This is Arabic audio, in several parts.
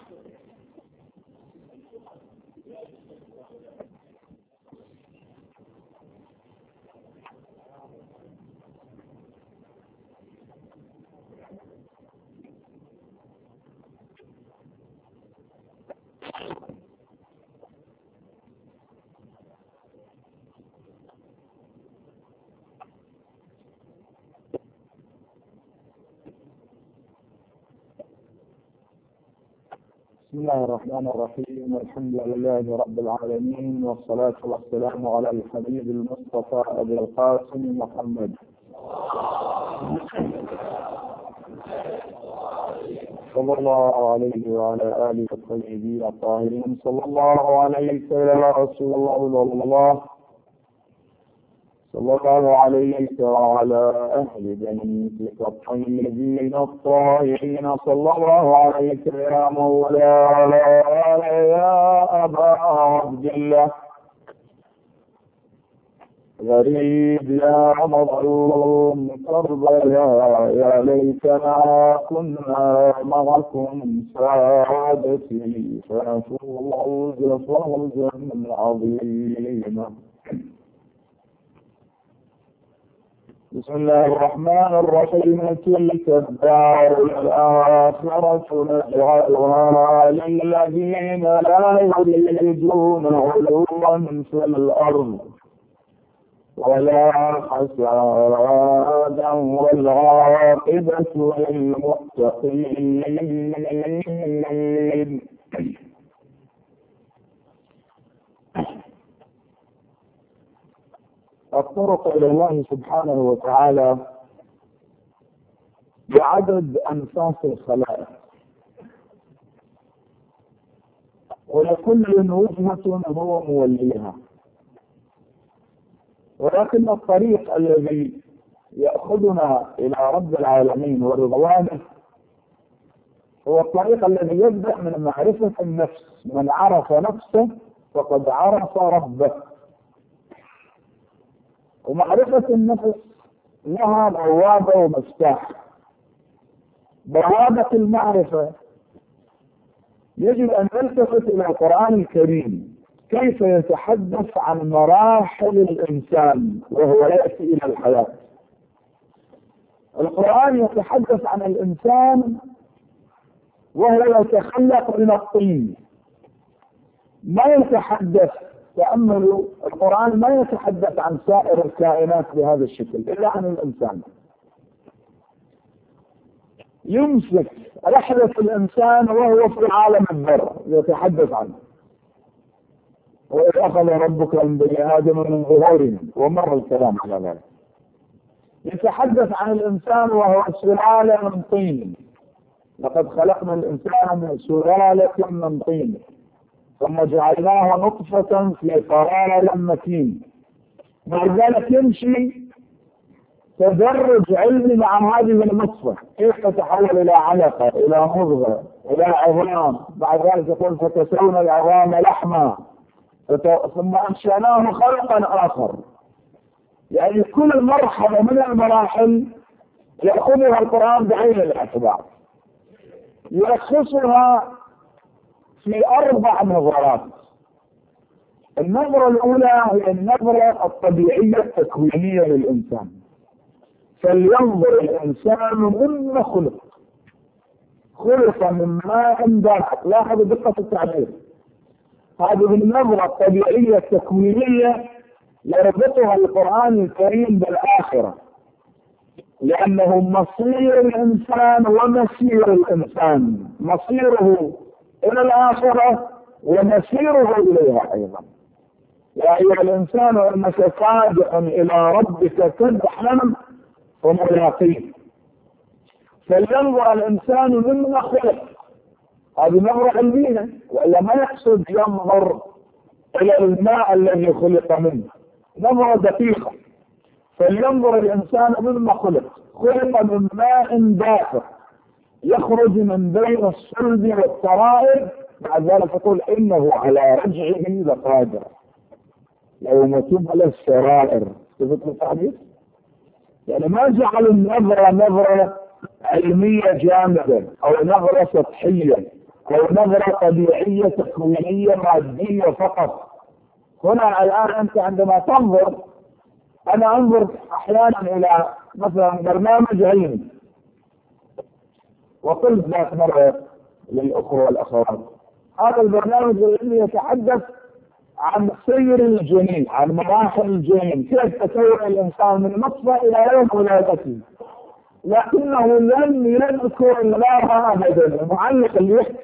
بسم الله الرحمن الرحيم. الحمد لله رب العالمين، والصلاة والسلام على الحبيب المصطفى أبي القاسم محمد صلى الله عليه وعلى آله الطيبين الطاهرين. صلى الله عليك يا رسول الله، صلى الله عليك وعلى أهل بيتك الطيبين الطاهرين. صلى الله عليك يا مولاي يا أبا عبد الله، غريب يا مظلوم كربلاء، يا ليتنا كنا معكم سادتي فنفوز فوزا عظيما. بسم الله الرحمن الرحيم. تلك الدار الآخرة نجعلها للذين لا يريدون علوا في الأرض ولا حسادا، والعاقبة للمتقين. الطرق إلى الله سبحانه وتعالى بعدد أنفاس الخلائق، ولكل وجهة هو موليها، ولكن الطريق الذي يأخذنا إلى رب العالمين ورضوانه هو الطريق الذي يبدأ من معرفة النفس. من عرف نفسه فقد عرف ربه. ومعرفة النفس لها بوابة ومفتاح. بوابة المعرفة يجب أن نلتفت إلى القرآن الكريم كيف يتحدث عن مراحل الإنسان وهو يأتي إلى الحياة. القرآن يتحدث عن الإنسان وهو يتخلق من الطين. ما يتحدث، تأملوا، القرآن ما يتحدث عن سائر الكائنات بهذا الشكل إلا عن الإنسان. يمسك رحلة الإنسان وهو في عالم الذر يتحدث عنه. وإذ أخذ ربك من بني آدم من ظهورهم، ومر الكلام على ذلك. يتحدث عن الإنسان وهو سلالة من طين. لقد خلقنا الإنسان من سلالة من طين ثم جعلناها نطفة في قرار مكين. مع ذلك يمشي تدرج علمي مع هذه النطفة، كيف تتحول إلى علقة، إلى مضغة، إلى عظام. بعد ذلك يقول فتسوون العظام لحما ثم أنشأناه خلقا آخر. يعني كل مرحلة من المراحل يأخذها القرآن بعين الاعتبار، يلخصها في 4 نظرات. النظرة الأولى هي النظرة الطبيعية التكوينية للإنسان. فلينظر الإنسان مما خلق. خلق من ماء دافق. لاحظوا دقة التعبير. هذه النظرة الطبيعية التكوينية يربطها القرآن الكريم بالآخرة، لأنه مصير الإنسان ومسير الإنسان. مصيره إلى الآخرة ومسيره إليها أيضا. يا أيها الإنسان إنك كادح إلى ربك كدحا فملاقيه. فلينظر الإنسان مما خلق. هذه نظرة علمية، وإلا ما يقصد ينظر إلى الماء الذي خلق منه. نظرة دقيقة. فلينظر الإنسان مما خلق. خلق من ماء دافق يخرج من بين الصلب والترائب. بعد ذلك يقول إنه على رجعه لقادر يوم تبلى السرائر. شفت التعبير؟ يعني ما جعل النظرة نظرة علمية جامدة أو نظرة سطحية أو نظرة طبيعية تكوينية مادية فقط. هنا الآن أنت عندما تنظر، أنا أنظر أحيانا إلى مثلا برنامج علمي، وقلت ذات مرة للأخوة والأخوات هذا البرنامج العلمي يتحدث عن سير الجنين، عن مراحل الجنين، كيف تكون الإنسان من نطفة إلى يوم ولادته، لكنه لم يذكر الله أبدا. المعلق اللي يحكي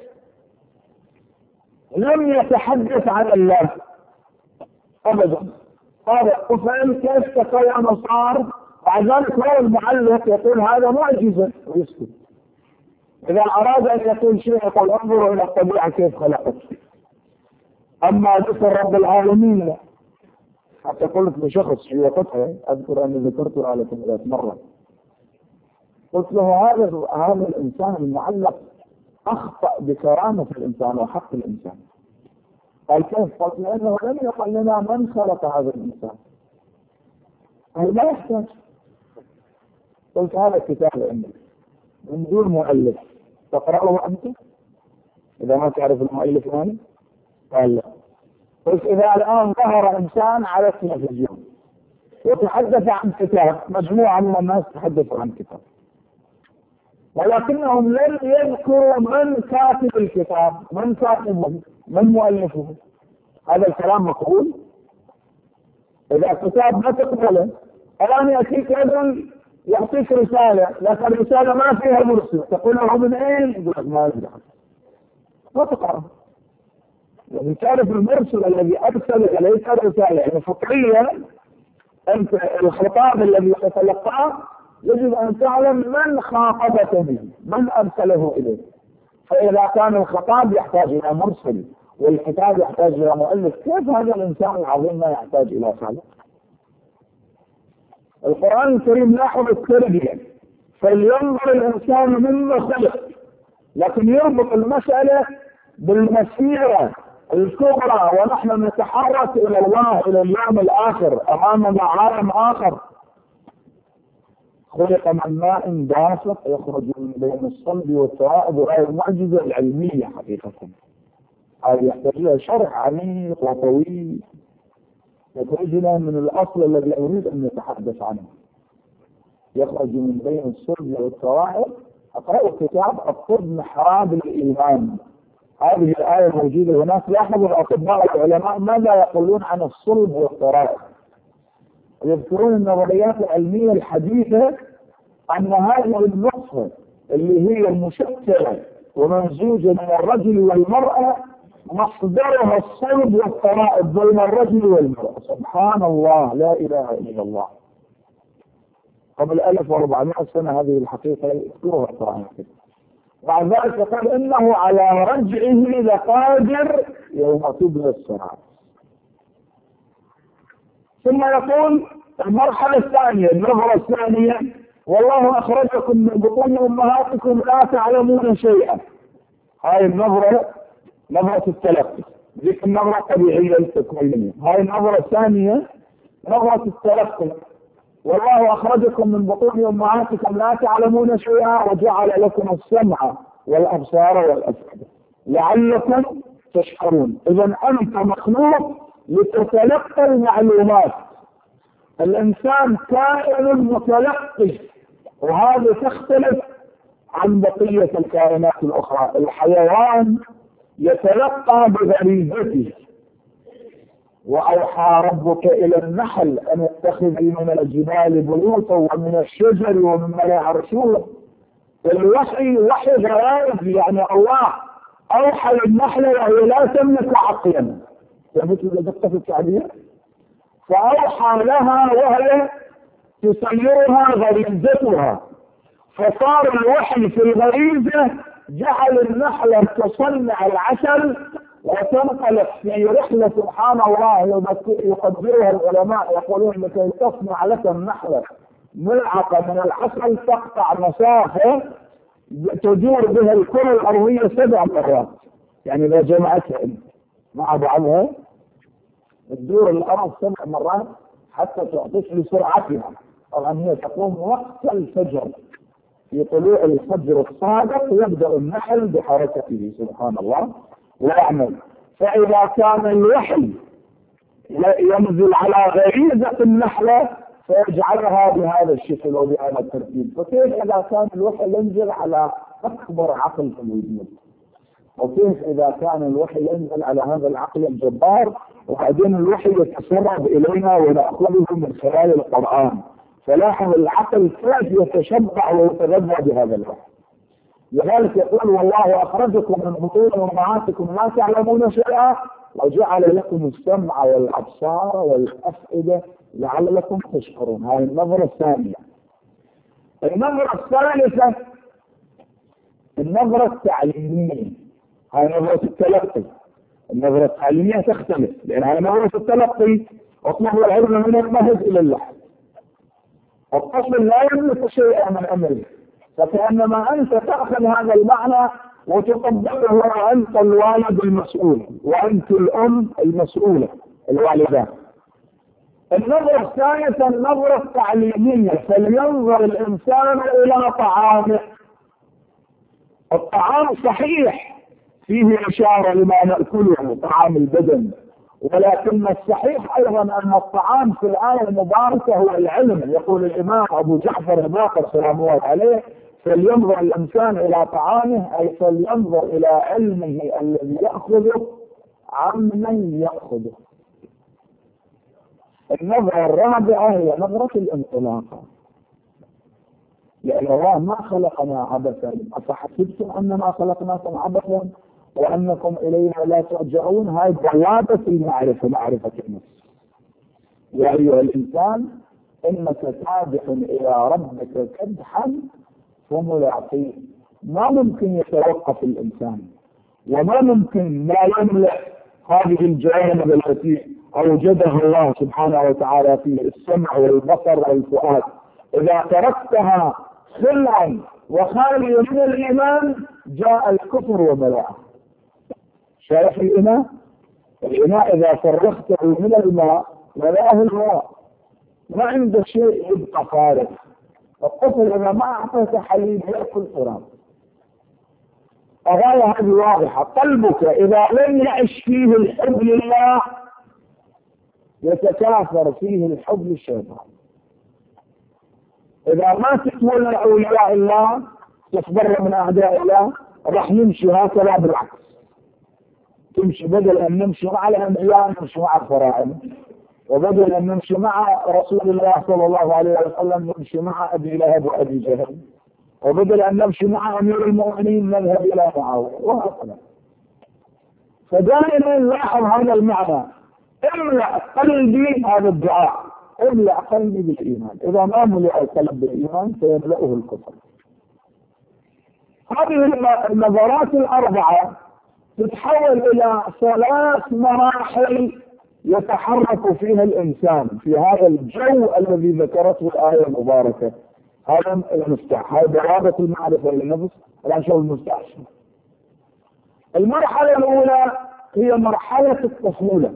لم يتحدث عن الله أبدا. قال وفهم كيف تكون صار، بعد ذلك هو المعلق يقول هذا معجزة ويسكت. إذا أراد أن يقول شيء يقول انظروا إلى الطبيعة كيف خلقت. أما ذكر رب العالمين لا. حتى قلت لشخص في وقتها، أذكر أني ذكرته على 3 مرات، قلت له هذا الإنسان المعلق أخطأ بكرامة الإنسان وحق الإنسان. قال كيف؟ قلت لأنه لم يقل لنا من خلق هذا الإنسان. قال لا يحتاج. قلت هذا الكتاب عندك من دون مؤلف تقرأه أنت إذا ما تعرف المؤلف ماني؟ قال لا. قلت إذا الآن ظهر إنسان على التلفزيون يتحدث عن كتاب، مجموعة من الناس تحدثوا عن كتاب، ولكنهم لم يذكروا من كاتب الكتاب، من كاتبه، من مؤلفه. هذا الكلام مقبول؟ إذا كتاب ما تقبله، الآن يأتيك رجل يعطيك رسالة، لكن الرسالة ما فيها مرسل، تقول له من أين؟ يقول لك ما أدري، ما تقرأ. يعني تعرف المرسل الذي أرسل إليك الرسالة، يعني فطريا أنت الخطاب الذي تتلقاه يجب أن تعلم من خاطبك به، من أرسله إليك. فإذا كان الخطاب يحتاج إلى مرسل والكتاب يحتاج إلى مؤلف، كيف هذا الإنسان العظيم ما يحتاج إلى خالق؟ القرآن الكريم لاحظ التربية، فلينظر الإنسان مما خلق، لكن يربط المسألة بالمسيرة الكبرى، ونحن نتحرك إلى الله، إلى اليوم الآخر، أمامنا عالم آخر. خلق من ماء دافق يخرج من بين الصلب والترائب، وهي المعجزة العلمية حقيقة. هذه يحتاج إلى شرح عميق وطويل يخرجنا من الأصل الذي أريد أن نتحدث عنه. يخرج من بين الصلب والترائب. أقرأ كتاب الطب محراب الإيمان، هذه الآية موجودة هناك. لاحظوا الأطباء والعلماء ماذا يقولون عن الصلب والترائب. يذكرون النظريات العلمية الحديثة أن هذه النطفة اللي هي المشكلة وممزوجة من الرجل والمرأة مصدرها الصلب والترائب بين الرجل والمرأة. سبحان الله، لا إله إلا الله. قبل 1400 سنة هذه الحقيقة يذكرها القرآن. بعد ذلك قال إنه على رجعه لقادر يوم تبلى السرعات. ثم يقول المرحلة الثانية، النظرة الثانية، والله أخرجكم من بطون أمهاتكم لا تعلمون شيئا. هاي النظرة نظرة التلقي، ذيك النظرة الطبيعية التكوينية. هاي النظرة الثانية نظرة التلقي، والله أخرجكم من بطون أمهاتكم لا تعلمون شيئا وجعل لكم السمع والأبصار والأفئدة لعلكم تشكرون. إذا أنت مخلوق لتتلقى المعلومات. الإنسان كائن متلقي، وهذا تختلف عن بقية الكائنات الأخرى. الحيوان يتلقى بغريزته. وأوحى ربك إلى النحل أن اتخذي من الجبال بيوتا ومن الشجر ومما لا يعرشون. الوحي وحي غرائز، يعني الله أوحى للنحل وهي لا تملك عقلا، مثل دقة في التعبير، فأوحى لها وهي تسيرها غريزتها، فصار الوحي في الغريزة جعل النحلة تصنع العسل وتنقلب في رحلة سبحان الله يقدرها العلماء، يقولون لكي تصنع لك النحلة ملعقة من العسل تقطع مسافة تدور بها الكرة الأرضية 7 مرات. يعني إذا جمعتها مع بعضها تدور الأرض 7 مرات حتى تعطيك لسرعتها. طبعا هي تقوم وقت الفجر في طلوع الفجر الصادق يبدأ النحل بحركته سبحان الله ويعمل. فإذا كان الوحي ينزل على غريزة النحلة فيجعلها بهذا الشكل وبهذا الترتيب، فكيف إذا كان الوحي ينزل على أكبر عقل في الوجود؟ وكيف إذا كان الوحي ينزل على هذا العقل الجبار وبعدين الوحي يتسرب إلينا ونأخذه من خلال القرآن؟ فلاحظ العقل كيف يتشبع ويتغذى بهذا الوحي. لذلك يقول والله أخرجكم من بطون أمهاتكم لا تعلمون شيئا وجعل لكم السمع والأبصار والأفئدة لعلكم تشكرون. هذه النظرة الثانية. النظرة الثالثة النظرة التعليمية، هذه نظرة التلقي. النظرة التعليمية تختلف، لأن هذه نظرة التلقي اطلب العلم من المهد إلى اللحد، الطفل لا يملك شيئا من أمره، فكأنما أنت تأخذ هذا المعنى وتطبقه وأنت الوالد المسؤول وأنت الأم المسؤولة الوالدات. النظرة الثالثة النظرة التعليمية، فلينظر الإنسان إلى طعامه. الطعام صحيح فيه إشارة لما نأكله طعام البدن، ولكن الصحيح أيضا أن الطعام في الآية المباركة هو العلم. يقول الإمام أبو جعفر الباقر سلام الله عليه فلينظر الإنسان إلى طعامه، أي فلينظر إلى علمه الذي يأخذه عمن يأخذه. النظرة الرابعة هي نظرة الانطلاقة، لأن الله ما خلقنا عبثا، أفحسبتم أنما خلقناكم عبثا وأنكم إلينا لا ترجعون. هاي بوابة المعرفة، معرفة النفس. يا أيها الإنسان إنك كادح إلى ربك كدحا فملاقيه. ما ممكن يتوقف الإنسان، وما ممكن لا يملأ هذه الجوانب التي أوجدها الله سبحانه وتعالى في السمع والبصر والفؤاد. إذا تركتها خلعا وخاليا من الإيمان جاء الكفر وملأه. شايف الإناء؟ الإناء إذا فرغته من الماء ملأه الماء، ما عنده شيء يبقى فارغ. الطفل إذا ما أعطيته حليب يأكل تراب. الغاية هذه واضحة. قلبك إذا لم يعش فيه الحب لله يتكاثر فيه الحب للشيطان. إذا ما تتولى أولياء الله تتبرأ من أعداء الله راح نمشي هكذا بالعكس، تمشي بدل أن نمشي مع الأنبياء نمشي مع الفراعنة، وبدل أن نمشي مع رسول الله صلى الله عليه وسلم نمشي مع أبي لهب وأبي جهل، وبدل أن نمشي مع أمير المؤمنين نذهب إلى معاوية، وهكذا. فدائما لاحظ هذا المعنى، املأ قلبي هذا الدعاء، املأ قلبي بالإيمان. إذا ما ملأ القلب بالإيمان سيملأه الكفر. هذه النظرات الأربعة تتحول إلى 3 مراحل يتحرك فيها الإنسان في هذا الجو الذي ذكرته الآية المباركة. هذا المفتاح، هذا ضوابط المعرفة للنفس. الآن شوف المفتاح. المرحلة الأولى هي مرحلة الطفولة.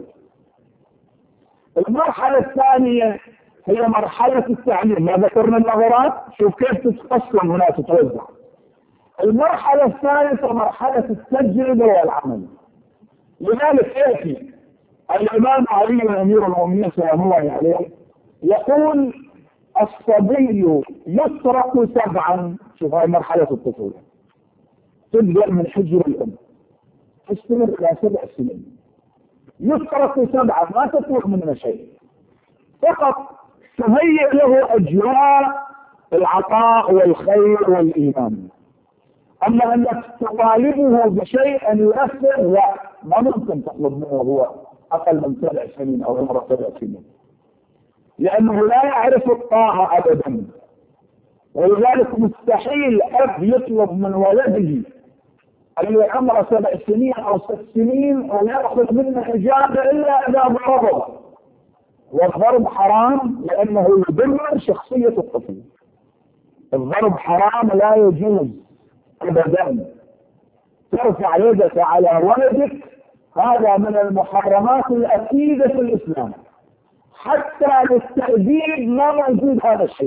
المرحلة الثانية هي مرحلة التعليم. ما ذكرنا النظرات، شوف كيف تتقسم هنا تتوزع. المرحلة الثالثة مرحلة التجربة والعمل. لذلك يأتي الإمام علي أمير المؤمنين سلام الله عليه يقول الصبي يترك 7. شوف هاي مرحلة الطفولة، تبدأ من حجر الأم تستمر إلى 7 سنين. يترك 7 ما تطلق منه شيء، فقط تهيئ له أجواء العطاء والخير والإيمان. أما أنك تطالبه بشيء أن يؤثر لا، ما ممكن تطلب منه هو أقل من 7 سنين أو عمره 7 سنين، لأنه لا يعرف الطاعة أبدا. ولذلك مستحيل أب يطلب من ولده اللي عمره 7 سنين أو 6 سنين ويأخذ منه إجابة إلا إذا ضربه. والضرب حرام لأنه يدمر شخصية الطفل. الضرب حرام لا يجوز أبدا. ترفع يدك على ولدك هذا من المحرمات الأكيدة في الإسلام. حتى للتأديب ما موجود هذا الشيء.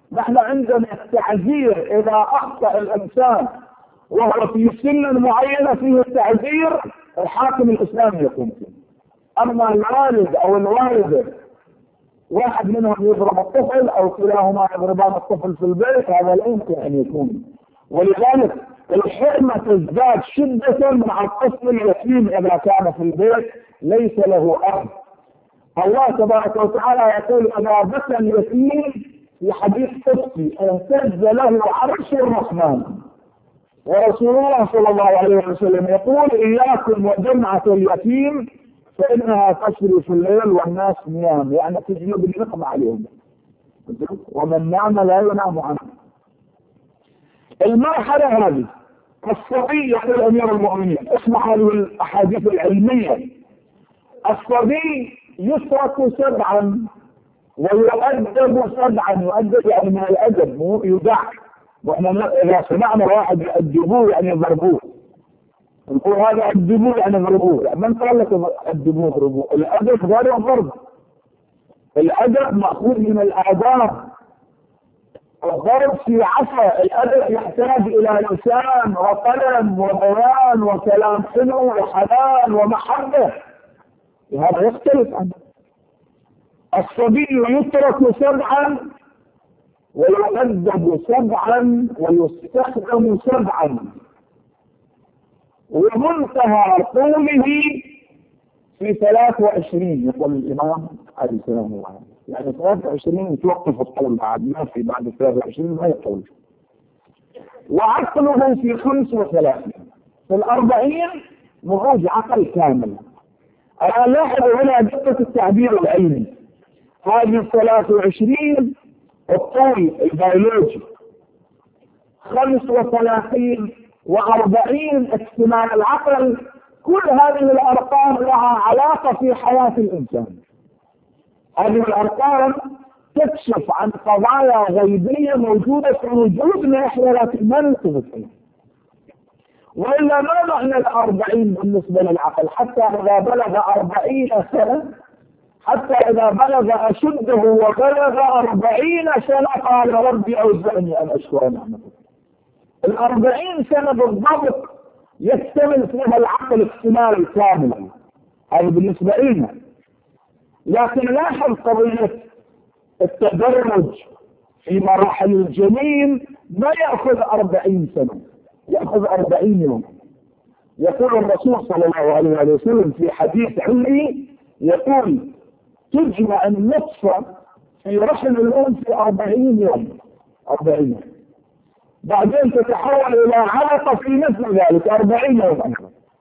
نحن عندنا التعذير إذا أخطأ الإنسان وهو في سن معينة فيه التعذير، الحاكم الإسلامي يقوم فيه. أما الوالد أو الوالدة واحد منهم يضرب الطفل أو كلاهما يضربان الطفل في البيت، هذا لا يمكن أن يكون. ولذلك الحرمة تزداد شدة مع الطفل اليتيم إذا كان في البيت ليس له أب. الله تبارك وتعالى يقول إذا بكى اليتيم في حديث قدسي اهتز له عرش الرحمن. ورسول الله صلى الله عليه وسلم يقول إياكم وجمعة اليتيم فإنها تسري في الليل والناس نيام، يعني تجلب النقم عليهم، ومن نام لا ينام عنه. المرحلة هذه الصبي، يقول أمير المؤمنين، اسمع هذه الأحاديث العلمية، الصبي يترك 7 ويؤدب 7. يؤدب يعني من الأدب، مو يدع. واحنا إذا سمعنا واحد يؤدبوه يعني يضربوه، نقول هذا أدبوه يعني ضربوه. يعني من قال لك أدبوه ضربوه؟ الأدب غير الضرب. الأدب مأخوذ من الآداب. الضرب في عصا، الأدب يحتاج إلى لسان وقلم وبيان وكلام حلو وحنان ومحبة، هذا يختلف عنه. الصبي يترك 7 ويؤدب 7 ويستخدم 7. ومنتهى طوله في 23 يقول الإمام عليه السلام الله، يعني 23 يتوقف الطول، بعد 23 ما يطول. وعقله في 35، في 40 نضوج عقل كامل. أنا لاحظ هنا دقة التعبير العلمي، هذه 23 الطول البيولوجي، 35 و40 اكتمال العقل. كل هذه الأرقام لها علاقة في حياة الإنسان. هذه الأرقام تكشف عن قضايا غيبية موجودة في وجودنا إحنا لكن ما نلتفت فيها. وإلا ما معنى 40 بالنسبة للعقل؟ حتى إذا بلغ 40 سنة، حتى إذا بلغ أشده وبلغ 40 سنة قال ربي أوزعني أن أشكر نعمتك. 40 سنة بالضبط يكتمل فيها العقل اكتمال كاملا، هذا بالنسبة لنا. لكن لاحظ قضية التدرج في مراحل الجنين ما يأخذ 40 سنة، يأخذ 40 يوم. يقول الرسول صلى الله عليه وسلم في حديث علمي، يقول تجمع النطفة في رحم الأم في 40 يوم، 40 يوم. بعدين تتحول إلى علقة في مثل ذلك 40 يوم.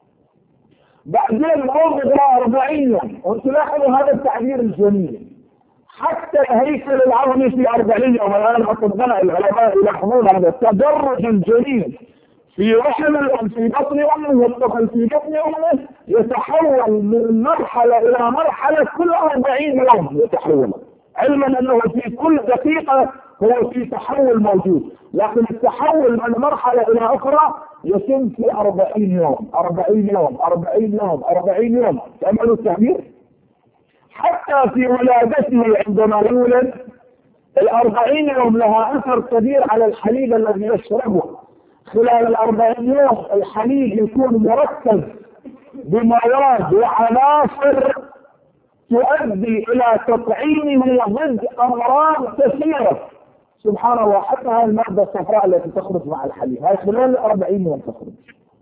بعدين الأم إلى 40 يوم. وتلاحظوا هذا التعبير الجميل، حتى الهيكل العظمي في 40 يوم. الآن أطباء العلماء يلاحظون هذا التدرج الجميل في رحم الأم في بطن أمه، والطفل في بطن أمه يتحول من مرحلة إلى مرحلة كل 40 يوم يتحول، علما أنه في كل دقيقة هو في تحول موجود، لكن التحول من مرحلة إلى أخرى يتم في 40 يوم، 40 يوم، 40 يوم، 40 يوم. تأملوا التعبير. حتى في ولادته عندما يولد 40 يوم لها أثر كبير على الحليب الذي يشربه. خلال 40 يوم الحليب يكون مركز بمواد وعناصر تؤدي إلى تطعيمه ضد أمراض كثيرة. سبحان الله، حتى هذه المادة الصفراء التي تخرج مع الحليب هاي خلال 40 يوم تخرج.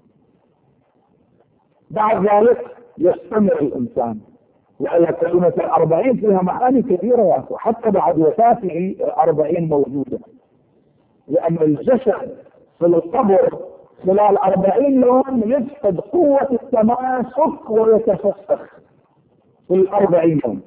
بعد ذلك يستمر الإنسان، لأن كلمة 40 فيها معاني كثيرة يا أخوة، حتى بعد وفاته 40 موجودة، لأن الجسد في القبر خلال 40 يوم يفقد قوة التماسك ويتفسخ في 40 يوم،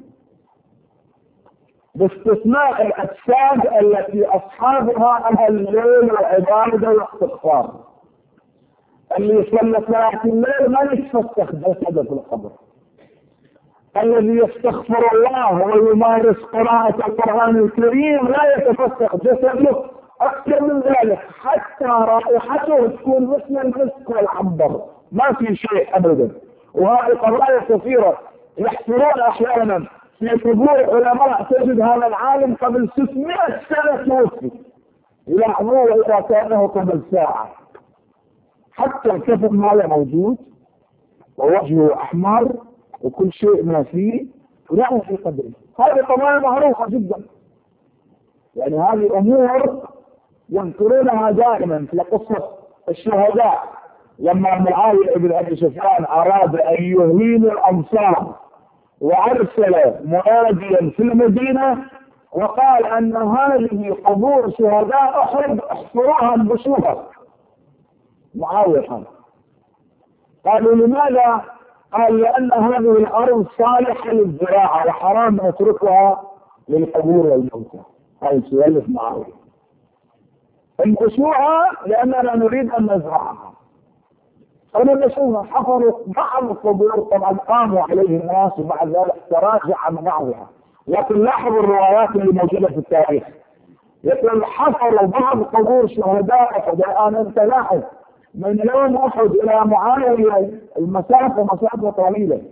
باستثناء الأجساد التي أصحابها أهل الليل والعبادة والاستغفار. اللي يصلي صلاة الليل ما يتفسخ جسده في القبر. الذي يستغفر الله ويمارس قراءة القرآن الكريم لا يتفسخ جسده أكثر من ذلك، حتى رائحته تكون مثل المسك والعنبر، ما في شيء أبدا. وهذه قضايا كثيرة يحصلون أحيانا في قبور علماء تجد هذا العالم قبل 600 سنة توفي، يلاحظوه إذا كانه قبل ساعة، حتى الكفن ماله موجود ووجهه أحمر وكل شيء ما فيه ونعم في قدره. هذه قضايا معروفة جدا، يعني هذه أمور يذكرونها دائما في قصة الشهداء. لما معاوية بن أبي سفيان أراد أن يهين الأنصار وأرسل مناديا في المدينة وقال أن هذه قبور شهداء أحد احفروها بشوها، معاوية قالوا لماذا؟ قال لأن هذه الأرض صالحة للزراعة وحرام نتركها للقبور والموتى. هذا سؤال معاوية. انقشوها لأننا نريد أن نزرعها، فنقشوها، حفروا بعض القبور، طبعا قاموا عليه الناس وبعد ذلك تراجع عن بعضها. لكن لاحظوا الروايات اللي موجودة في التاريخ، يقول حفروا بعض قبور شهداء أحد. الآن أنت لاحظ من يوم أحد إلى معاوية مسافة طويلة،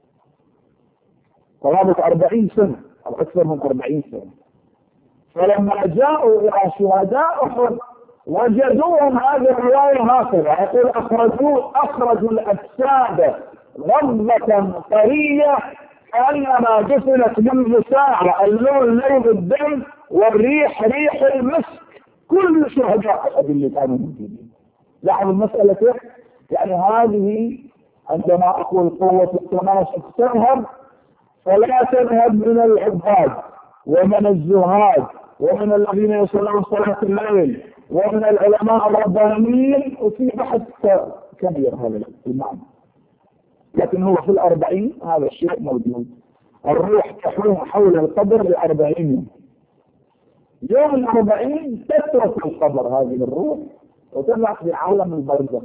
قرابة 40 سنة أو أكثر من 40 سنة. فلما جاءوا إلى شهداء أحد وجدوهم هذه الرواية هكذا، يقول أخرجوا الأجساد غضة طرية كأنما دفنت منذ ساعة، اللون لون الدم والريح ريح المسك، كل شهداء أحد اللي كانوا موجودين. لاحظوا المسألة كيف؟ يعني هذه عندما أقول قوة التماسك تذهب، فلا تذهب من العباد ومن الزهاد ومن الذين يصلون صلاة الليل ومن العلماء الربانيين، وفي بحث كبير هذا المعنى. لكن هو في 40 هذا الشيء موجود. الروح تحوم حول القبر ل40 يوم. يوم 40 تترك القبر هذه الروح وتبعث في عالم البرزخ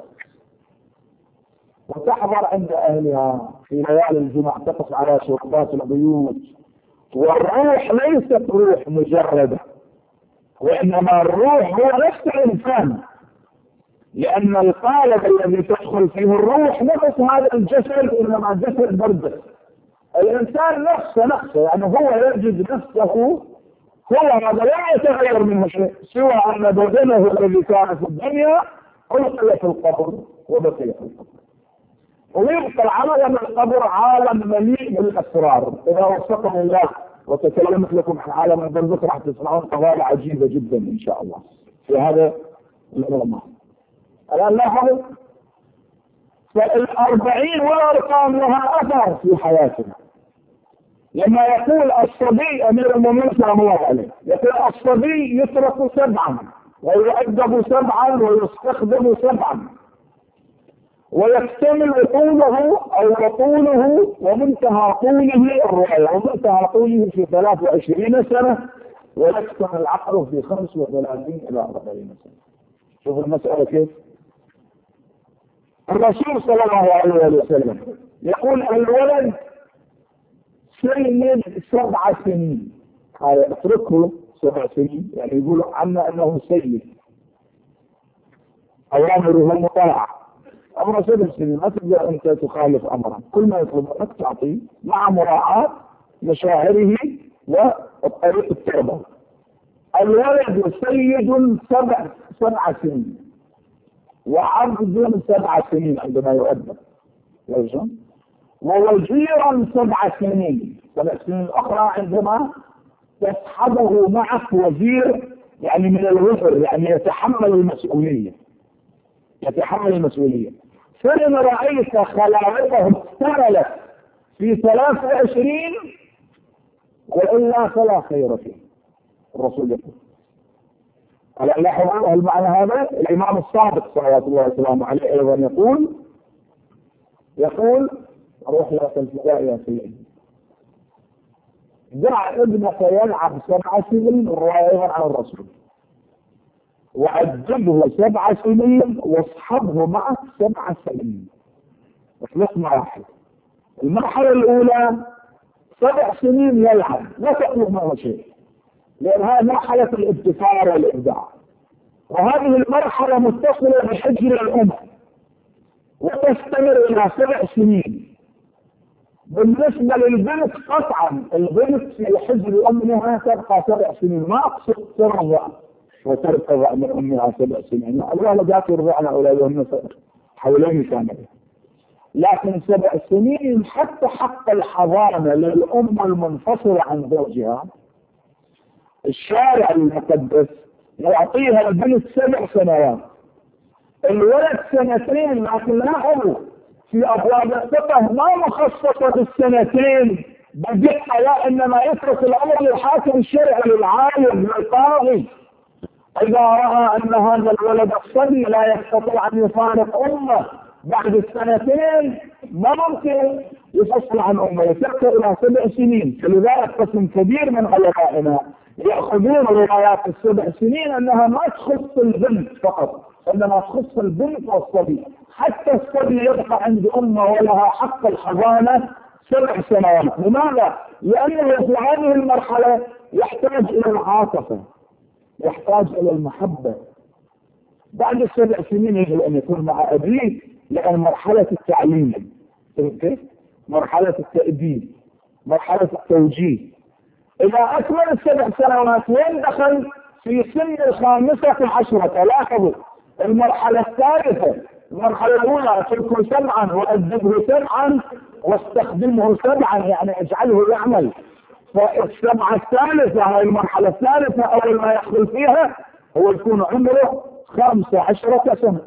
وتحضر عند أهلها في ليالي الجمعة، تقف على شرطات البيوت. والروح ليست روح مجردة، وإنما الروح هو نفس الإنسان، لأن القالب الذي تدخل فيه الروح نفس هذا الجسد، إنما جسد برزخ. الإنسان نفسه يعني هو يجد نفسه هو هذا لا يتغير منه شيء، سوى أن بدنه الذي كان في الدنيا ألقي في القبر وبقي في القبر. ويبقى العالم القبر عالم مليء بالأسرار. إذا وفقنا الله وتكلمت لكم عن عالم البرزخ راح تسمعون قضايا عجيبة جدا إن شاء الله في هذا العلماء. الآن لاحظوا، فال40 والأرقام لها أثر في حياتنا. لما يقول الصبي أمير المؤمنين سلام الله عليه، يقول الصبي يترك 7 ويؤدب 7 ويستخدم 7 ويكتمل طوله أو طوله ومنتهى طوله الرؤية ومنتهى طوله في 23 سنة ويكتمل عقله في 35 إلى 40 سنة. شوفوا المسألة كيف. الرسول صلى الله عليه وسلم يقول الولد سيد 7 سنين، هذا اتركه 7 سنين، يعني يقولوا عنه أنه سيد، أوامره مطاعة. أمر 7 سنين ما تقدر أنت تخالف أمره، كل ما يطلب منك تعطيه مع مراعاة مشاعره وطريقة التربية. الولد سيد 7 سنين وعبد 7 سنين عندما يؤدب، ووزيرا 7 سنين، 7 سنين أخرى عندما يصحبه معك وزير، يعني من الوزر، يعني يتحمل المسؤولية. فإن رأيت خلاوته اكتملت في 23 وإلا فلا خير فيه. الرسول يقول. لاحظوا المعنى هذا. الإمام الصادق صلوات الله وسلامه عليه أيضا يقول روح لا تنفقاء يا سيدي، دع ابنك يلعب 7 سنين، الرواية عن الرسول، وأدبه 7 سنين واصحبه معك 7 سنين. بس مراحل. المرحلة الأولى 7 سنين يلعب لا تطلب منه شيء، لأنها مرحلة الابتكار والإبداع، وهذه المرحلة متصلة بحجر الأمة وتستمر إلى 7 سنين. بالنسبة للبنت قطعا البنت في حجر أمها تبقى 7 سنين، ما أقصد ترضع وترتضع من أمها 7 سنين، الوالدات يرضعن أولادهن حولين كاملين، لكن 7 سنين حتى حق الحضانة للأم المنفصلة عن زوجها الشارع المقدس يعطيها البنت 7 سنوات، الولد 2 لكن لاحظوا في أبواب الفقه ما مخصصة بالسنتين بدقة، لا إنما يترك الأمر للحاكم الشرعي للعالم للقاضي، إذا رأى أن هذا الولد الصبي لا يستطيع أن يفارق أمه بعد 2 ما ممكن يفصل عن أمه، يترك إلى 7 سنين. فلذلك قسم كبير من علمائنا يأخذون روايات 7 سنين أنها ما تخص البنت فقط، إنما تخص البنت والصبي، حتى الصبي يبقى عند أمه ولها حق الحضانة 7 سنوات. لماذا؟ لأنه في هذه المرحلة يحتاج إلى العاطفة، يحتاج إلى المحبة. بعد 7 سنين يجب أن يكون مع أبيه، لأن مرحلة التعليم، كيف؟ مرحلة التأديب، مرحلة التوجيه. إذا أكمل 7 سنوات وين دخل؟ في سن 15. لاحظوا المرحلة الثالثة، المرحلة الأولى اتركه سمعا وأدبه سمعا واستخدمه سمعا، يعني اجعله يعمل. فالسمعة الثالثة هاي المرحلة الثالثة أول ما يدخل فيها هو يكون عمره 15 سنة،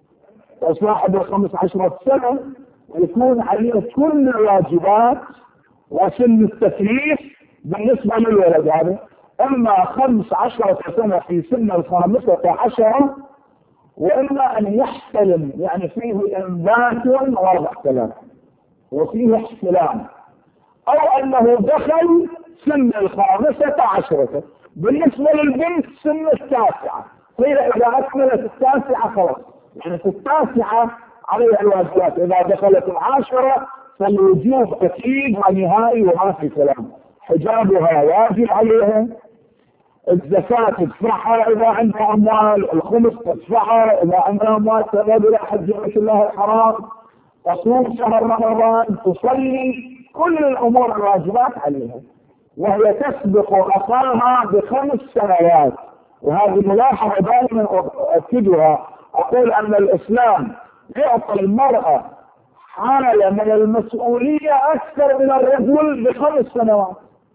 وصاحب 15 سنة يكون عليه كل الواجبات وسن التكليف بالنسبة للولد هذا، أما 15 سنة في سن 15، وإما أن يحتلم، يعني فيه إنبات ورضع كلام وفيه احتلام، أو أنه دخل سن 15. بالنسبة للبنت سن 9، قيل إذا أكملت 9 خلاص، يعني في 9 عليها الواجبات، إذا دخلت 10 فالوجوب أكيد ونهائي وما في كلام. حجابها واجب عليها، الزكاة تدفعها إذا عندها أموال، الخمس تدفعها إذا عندها أموال، تذهب إلى حج بيت الله الحرام، تصوم شهر رمضان، تصلي، كل الأمور الواجبات عليها، وهي تسبق أخاها ب5 سنوات. وهذه ملاحظة دائما أؤكدها، أقول أن الإسلام يعطي المرأة حالة من المسؤولية أكثر من الرجل ب5 سنوات،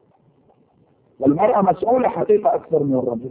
والمرأة مسؤولة حقيقة أكثر من الرجل،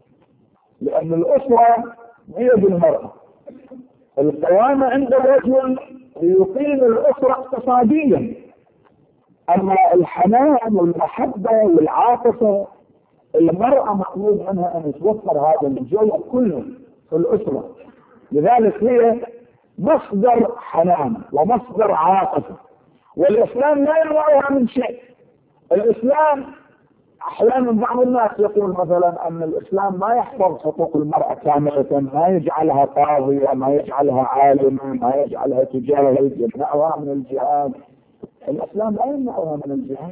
لأن الأسرة هي بالمرأة. القوامة عند الرجل يقيم الأسرة اقتصاديا، أما الحنان والمحبة والعاطفة المرأة مطلوب منها أن توفر هذا الجو كله في الأسرة، لذلك هي مصدر حنان ومصدر عاطفة، والإسلام لا يمنعها من شيء. الإسلام أحيانا بعض الناس يقول مثلا أن الإسلام ما يحفظ حقوق المرأة كاملة، ما يجعلها قاضية، ما يجعلها عالمة، ما يجعلها تجارة، يمنعها من الجهاد. الإسلام لا يمنعها من الجهاد،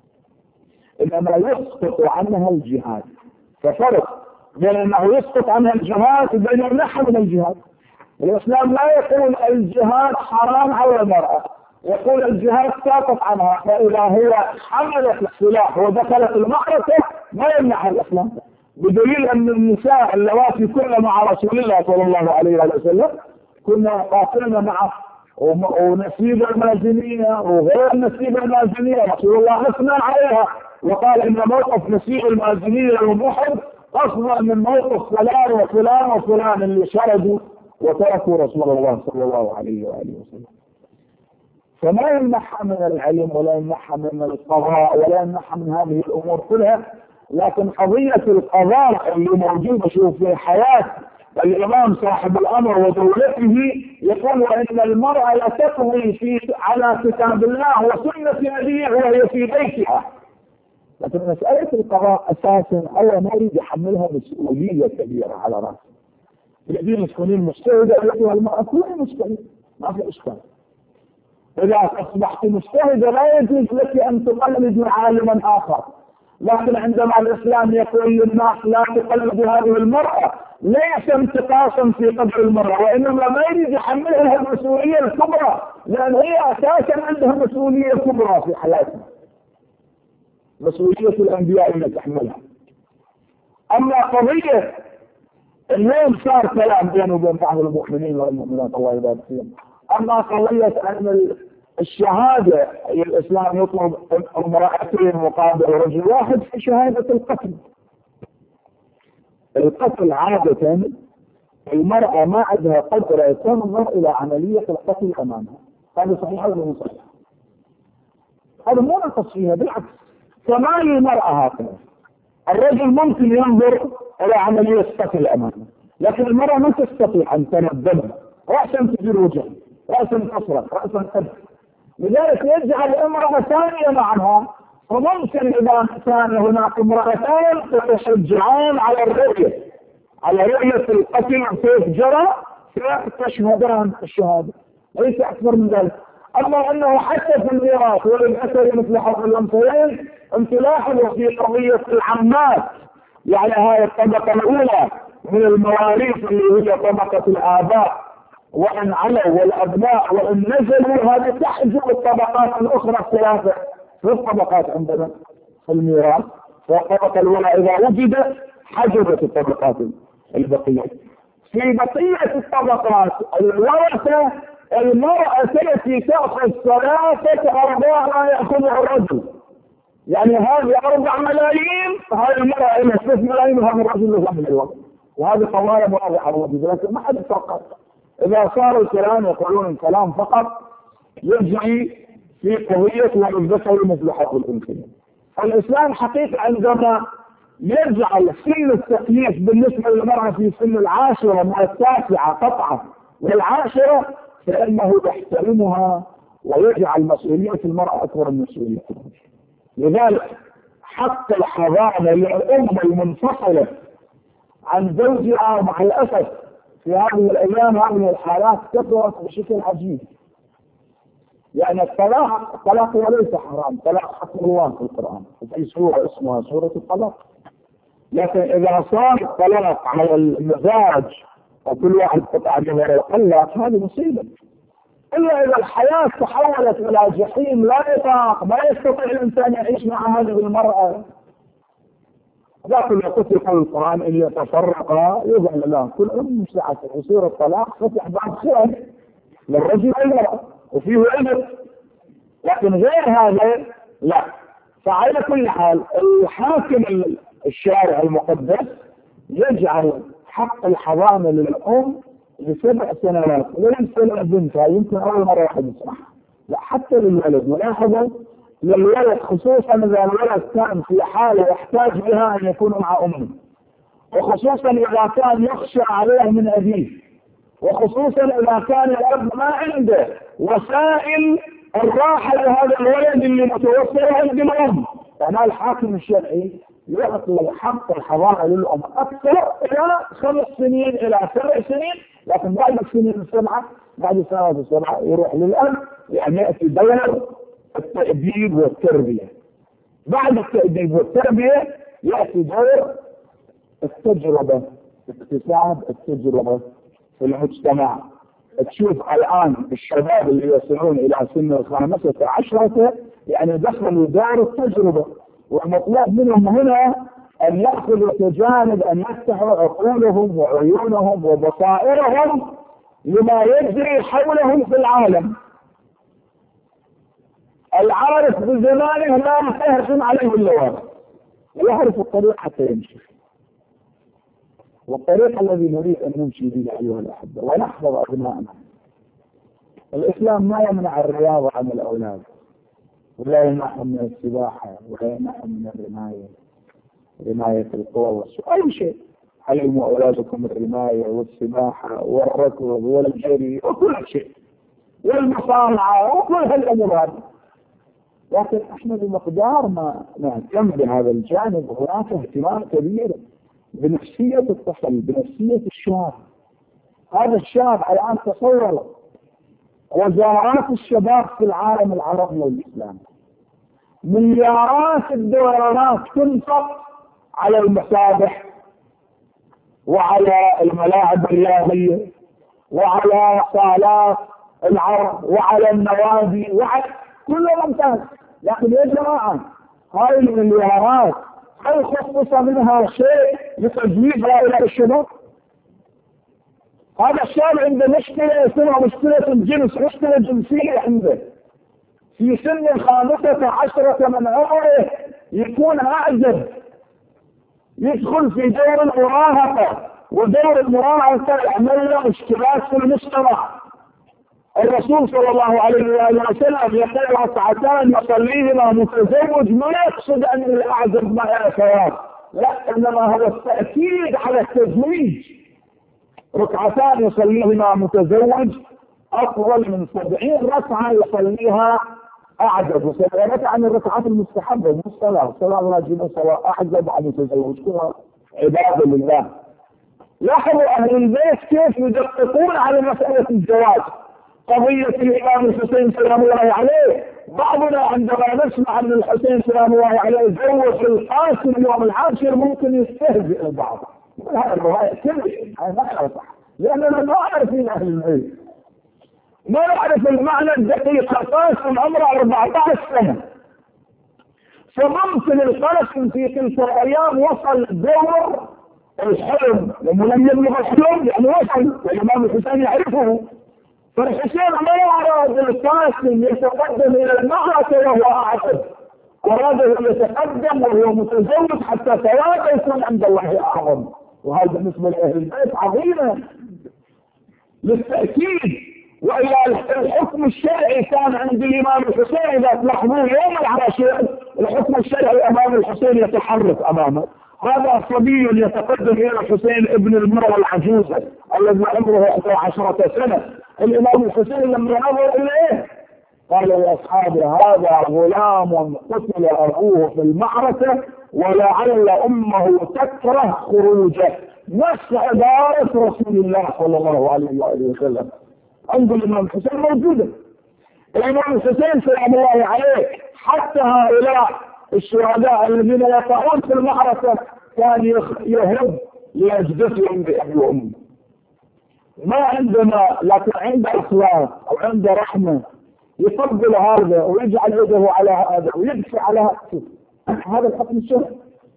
إنما يسقط عنها الجهاد. ففرق بين أنه يسقط عنها الجهاد وبين يمنعها من الجهاد. الإسلام لا يقول الجهاد حرام على المرأة، يقول الجهاد ساقط عنها، فإذا هي حملت السلاح ودخلت المعركة ما يمنعها الإسلام، بدليل أن النساء اللواتي كن مع رسول الله صلى الله عليه وسلم كنا قاتلنا معه، ونسيب المازنية وغير نسيب المازنية رسول الله أثنى عليها وقال إن موقف نسيب المازنية يوم أحد أفضل من موقف فلان وفلان وفلان اللي شردوا وتركوا رسول الله صلى الله عليه وآله وسلم. فما يمنحها من العلم ولا يمنحها من القضاء ولا يمنحها من هذه الأمور كلها، لكن قضية القضاء اللي موجودة شوف في حياة الإمام صاحب الأمر ودولته يقول أن المرأة لا تقضي على كتاب الله وسنة أبيه وهي في بيتها، لكن مسألة القضاء أساسا الله ما يريد يحملها مسؤولية كبيرة على رأسه. الذين تكونين مجتهدة أيها المرأة كلها مجتهدة ما في إشكال، إذا أصبحت مجتهدة لا يجوز لك أن تقلد عالما آخر، لكن عندما الإسلام يقول للناس لا تقلد هذه المرأة ليس انتقاصا في قدر المرأة، وإنما ما يريد يحملها المسؤولية الكبرى، لأن هي أساسا عندها مسؤولية كبرى في حياتها، مسؤولية الأنبياء اللي تحملها. أما قضية اليوم صار كلام بينه وبين بعض المؤمنين والمؤمنات الله يبارك فيهم، أما قضية أن الشهادة الإسلام يطلب امرأتين مقابل رجل واحد في شهادة القتل. القتل عادة المرأة ما عندها قدرة تنظر إلى عملية القتل أمامها، هذا صحيح ولا مو صحيح؟ هذا مو نقص فيها، بالعكس كمال المرأة هكذا. الرجل ممكن ينظر إلى عملية قتل أمامه، لكن المرأة ما تستطيع أن تنظر رأسا تجر وجه، رأسا تصرخ، رأسا تبكي. لذلك يجعل امرأة ثانية معها، وممكن إذا كان هناك امرأتان تتشجعان على الرؤية، على رؤية القتل كيف جرى، فتشهدان الشهادة، ليس أكثر من ذلك. أما أنه حتى في الميراث وللأسر مثل حظ الأنثيين، أنت لاحظوا في قضية العمات، يعني هاي الطبقة الأولى من المواريث اللي هي طبقة الآباء، وإن علوا والأبناء وإن نزلوا، هذه تحجب الطبقات الأخرى الثلاثة. في الطبقات عندنا في الميراث، والطبقة الأولى إذا وجدت حجبت الطبقات البقية. في بقية الطبقات الورثة المرأة التي تأخذ 3/4 ما يأخذها الرجل، يعني هذه 4 ملايين، هذه المرأة إلى 6 ملايين، وهذا الرجل له مليون. وهذه قضايا واضحة واضحة، لكن ما حد يفكر. إذا صار الكلام يقولون الكلام فقط يجري في قضية والذكر مثل حظ الأنثيين. الإسلام حقيقة عندما يجعل سن التكليف بالنسبة للمرأة في سن 10 من 9 قطعة والعاشرة، فإنه يحترمها ويجعل مسؤولية المرأة أكبر من مسؤولية الرجل. لذلك حتى الحضانة للأم المنفصلة عن زوجها مع الأسف في هذه الأيام هذه الحالات كثرت بشكل عجيب. يعني الطلاق وليس حرام، طلاق حق الله في القرآن، وفي سورة اسمها سورة الطلاق. لكن إذا صار الطلاق على المزاج وكل واحد قطع جمهور الطلاق، هذه مصيبة. إلا إذا الحياة تحولت إلى جحيم لا يطاق، ما يستطيع الإنسان يعيش مع هذه المرأة. لكن لو قلت يقول القرآن إن يتفرقا يضع له كل مش ساعة يصير الطلاق فتح بعض خير للرجل والمرأة وفيه عذر، لكن غير هذا لا. فعلى كل حال الحاكم الشارع المقدس يجعل حق الحضانة للأم ل7 سنوات، وليس لبنتها يمكن أول مرة واحد يسمعها، لا حتى للولد. ولاحظوا للولد خصوصا إذا الولد كان في حالة يحتاج بها أن يكون مع أمه، وخصوصا إذا كان يخشى عليه من أبيه، وخصوصا إذا كان الأب ما عنده وسائل الراحة لهذا الولد اللي متوفر عند الأم. فهنا الحاكم الشرعي يعطي حق الحضانة للأم أكثر إلى 5 سنين إلى 7 سنين، لكن بعد السنين 7 بعد السنوات 7 يروح للأب، يعني يأتي دور التأديب والتربية. بعد التأديب والتربية يأتي دور التجربة، اكتساب التجربة في المجتمع. تشوف الآن الشباب اللي يصلون إلى سن 15 يعني دخلوا دار التجربة، والمطلوب منهم هنا أن يأخذوا تجانب، أن يفتحوا عقولهم وعيونهم وبصائرهم لما يجري حولهم في العالم. العارف بزمانه لا يهجم عليه اللوام، ويعرف الطريق حتى يمشي، والطريق الذي نريد أن نمشي به أيها الأحبة ونحفظ أبنائنا. الإسلام ما يمنع الرياضة عن الأولاد، ولا يمنعهم من السباحة، ولا يمنعهم من رماية القوى أي شيء. علموا أولادكم الرماية والسباحة والركض والجري وكل شيء والمصارعة وكل هالأمور هذه، لكن احنا بمقدار ما نهتم بهذا الجانب هناك اهتمام كبير بنفسية الطفل، بنفسية الشاب. هذا الشاب الآن تصور وزارات الشباب في العالم العربي والإسلامي مليارات الدولارات تنفق على المسابح وعلى الملاعب الرياضية وعلى صالات العرض وعلى النوادي وعلى كله ممتاز. لكن يا جماعة هاي المليارات هل خصص منها شيء لتجويزها إلى الشباب؟ هذا الشاب عنده مشكلة اسمها مشكلة الجنس، مشكلة جنسية عنده. في سن 15 من عمره يكون أعزب، يدخل في دور المراهقة، ودور المراهقة يعمل له مشكلات في المجتمع. الرسول صلى الله عليه وآله وسلم يقول ركعتان يصليهما متزوج، ما يقصد أن الأعزب معه ثواب، لا، إنما هو التأكيد على التزويج. ركعتان يصليهما متزوج أفضل من 70 ركعة يصليها أعزب. وسبع ركعة من الركعات المستحبة من الصلاة، صلاة الواجبة سواء أعزب أو متزوج، كلها عبادة لله. لاحظوا أهل البيت كيف يدققون على مسألة الزواج. قضية الإمام الحسين سلام الله عليه، بعضنا عندما نسمع أن الحسين سلام الله عليه زوج القاسم اليوم العاشر ممكن يستهزئ البعض. هذا الرواية كلش ما صح، لأننا ما عارفين أهل البيت، ما نعرف المعنى الدقيق. القاسم عمره 14 سنة، فممكن القاسم في تلك الأيام وصل دور الحلم، ولم يبلغ الحلم يعني وصل، والإمام الحسين يعرفه. فالحسين ما أراد القاسم يتقدم إلى المعركة وهو أعزب، أراد أن يتقدم وهو متزوج حتى ثوابه يكون عند الله أعظم. وهذا بالنسبة لأهل البيت عظيمة للتأكيد. وإلا الحكم الشرعي كان عند الإمام الحسين، إذا تلاحظون يوم العاشر الحكم الشرعي أمام الحسين يتحرك أمامه. هذا صبي يتقدم إلى الحسين ابن المرأة العجوزة الذي عمره 11 سنة. الإمام الحسين لما نظر إليه قال يا أصحابي هذا غلام قتل أبوه في المعركة ولعل أمه تكره خروجه، نفس عبارة رسول الله صلى الله عليه وآله وسلم. عند الإمام الحسين موجودة. الإمام الحسين سلام الله عليه حتى هؤلاء الشهداء الذين يقعون في المعركة كان يهب لأجدثهم بأبي وأمه. ما عندنا، لكن عنده أخلاق أو عنده رحمة، يفضل هذا ويجعل يده على هذا ويدفع على هذا. هذا الحكم الشرعي.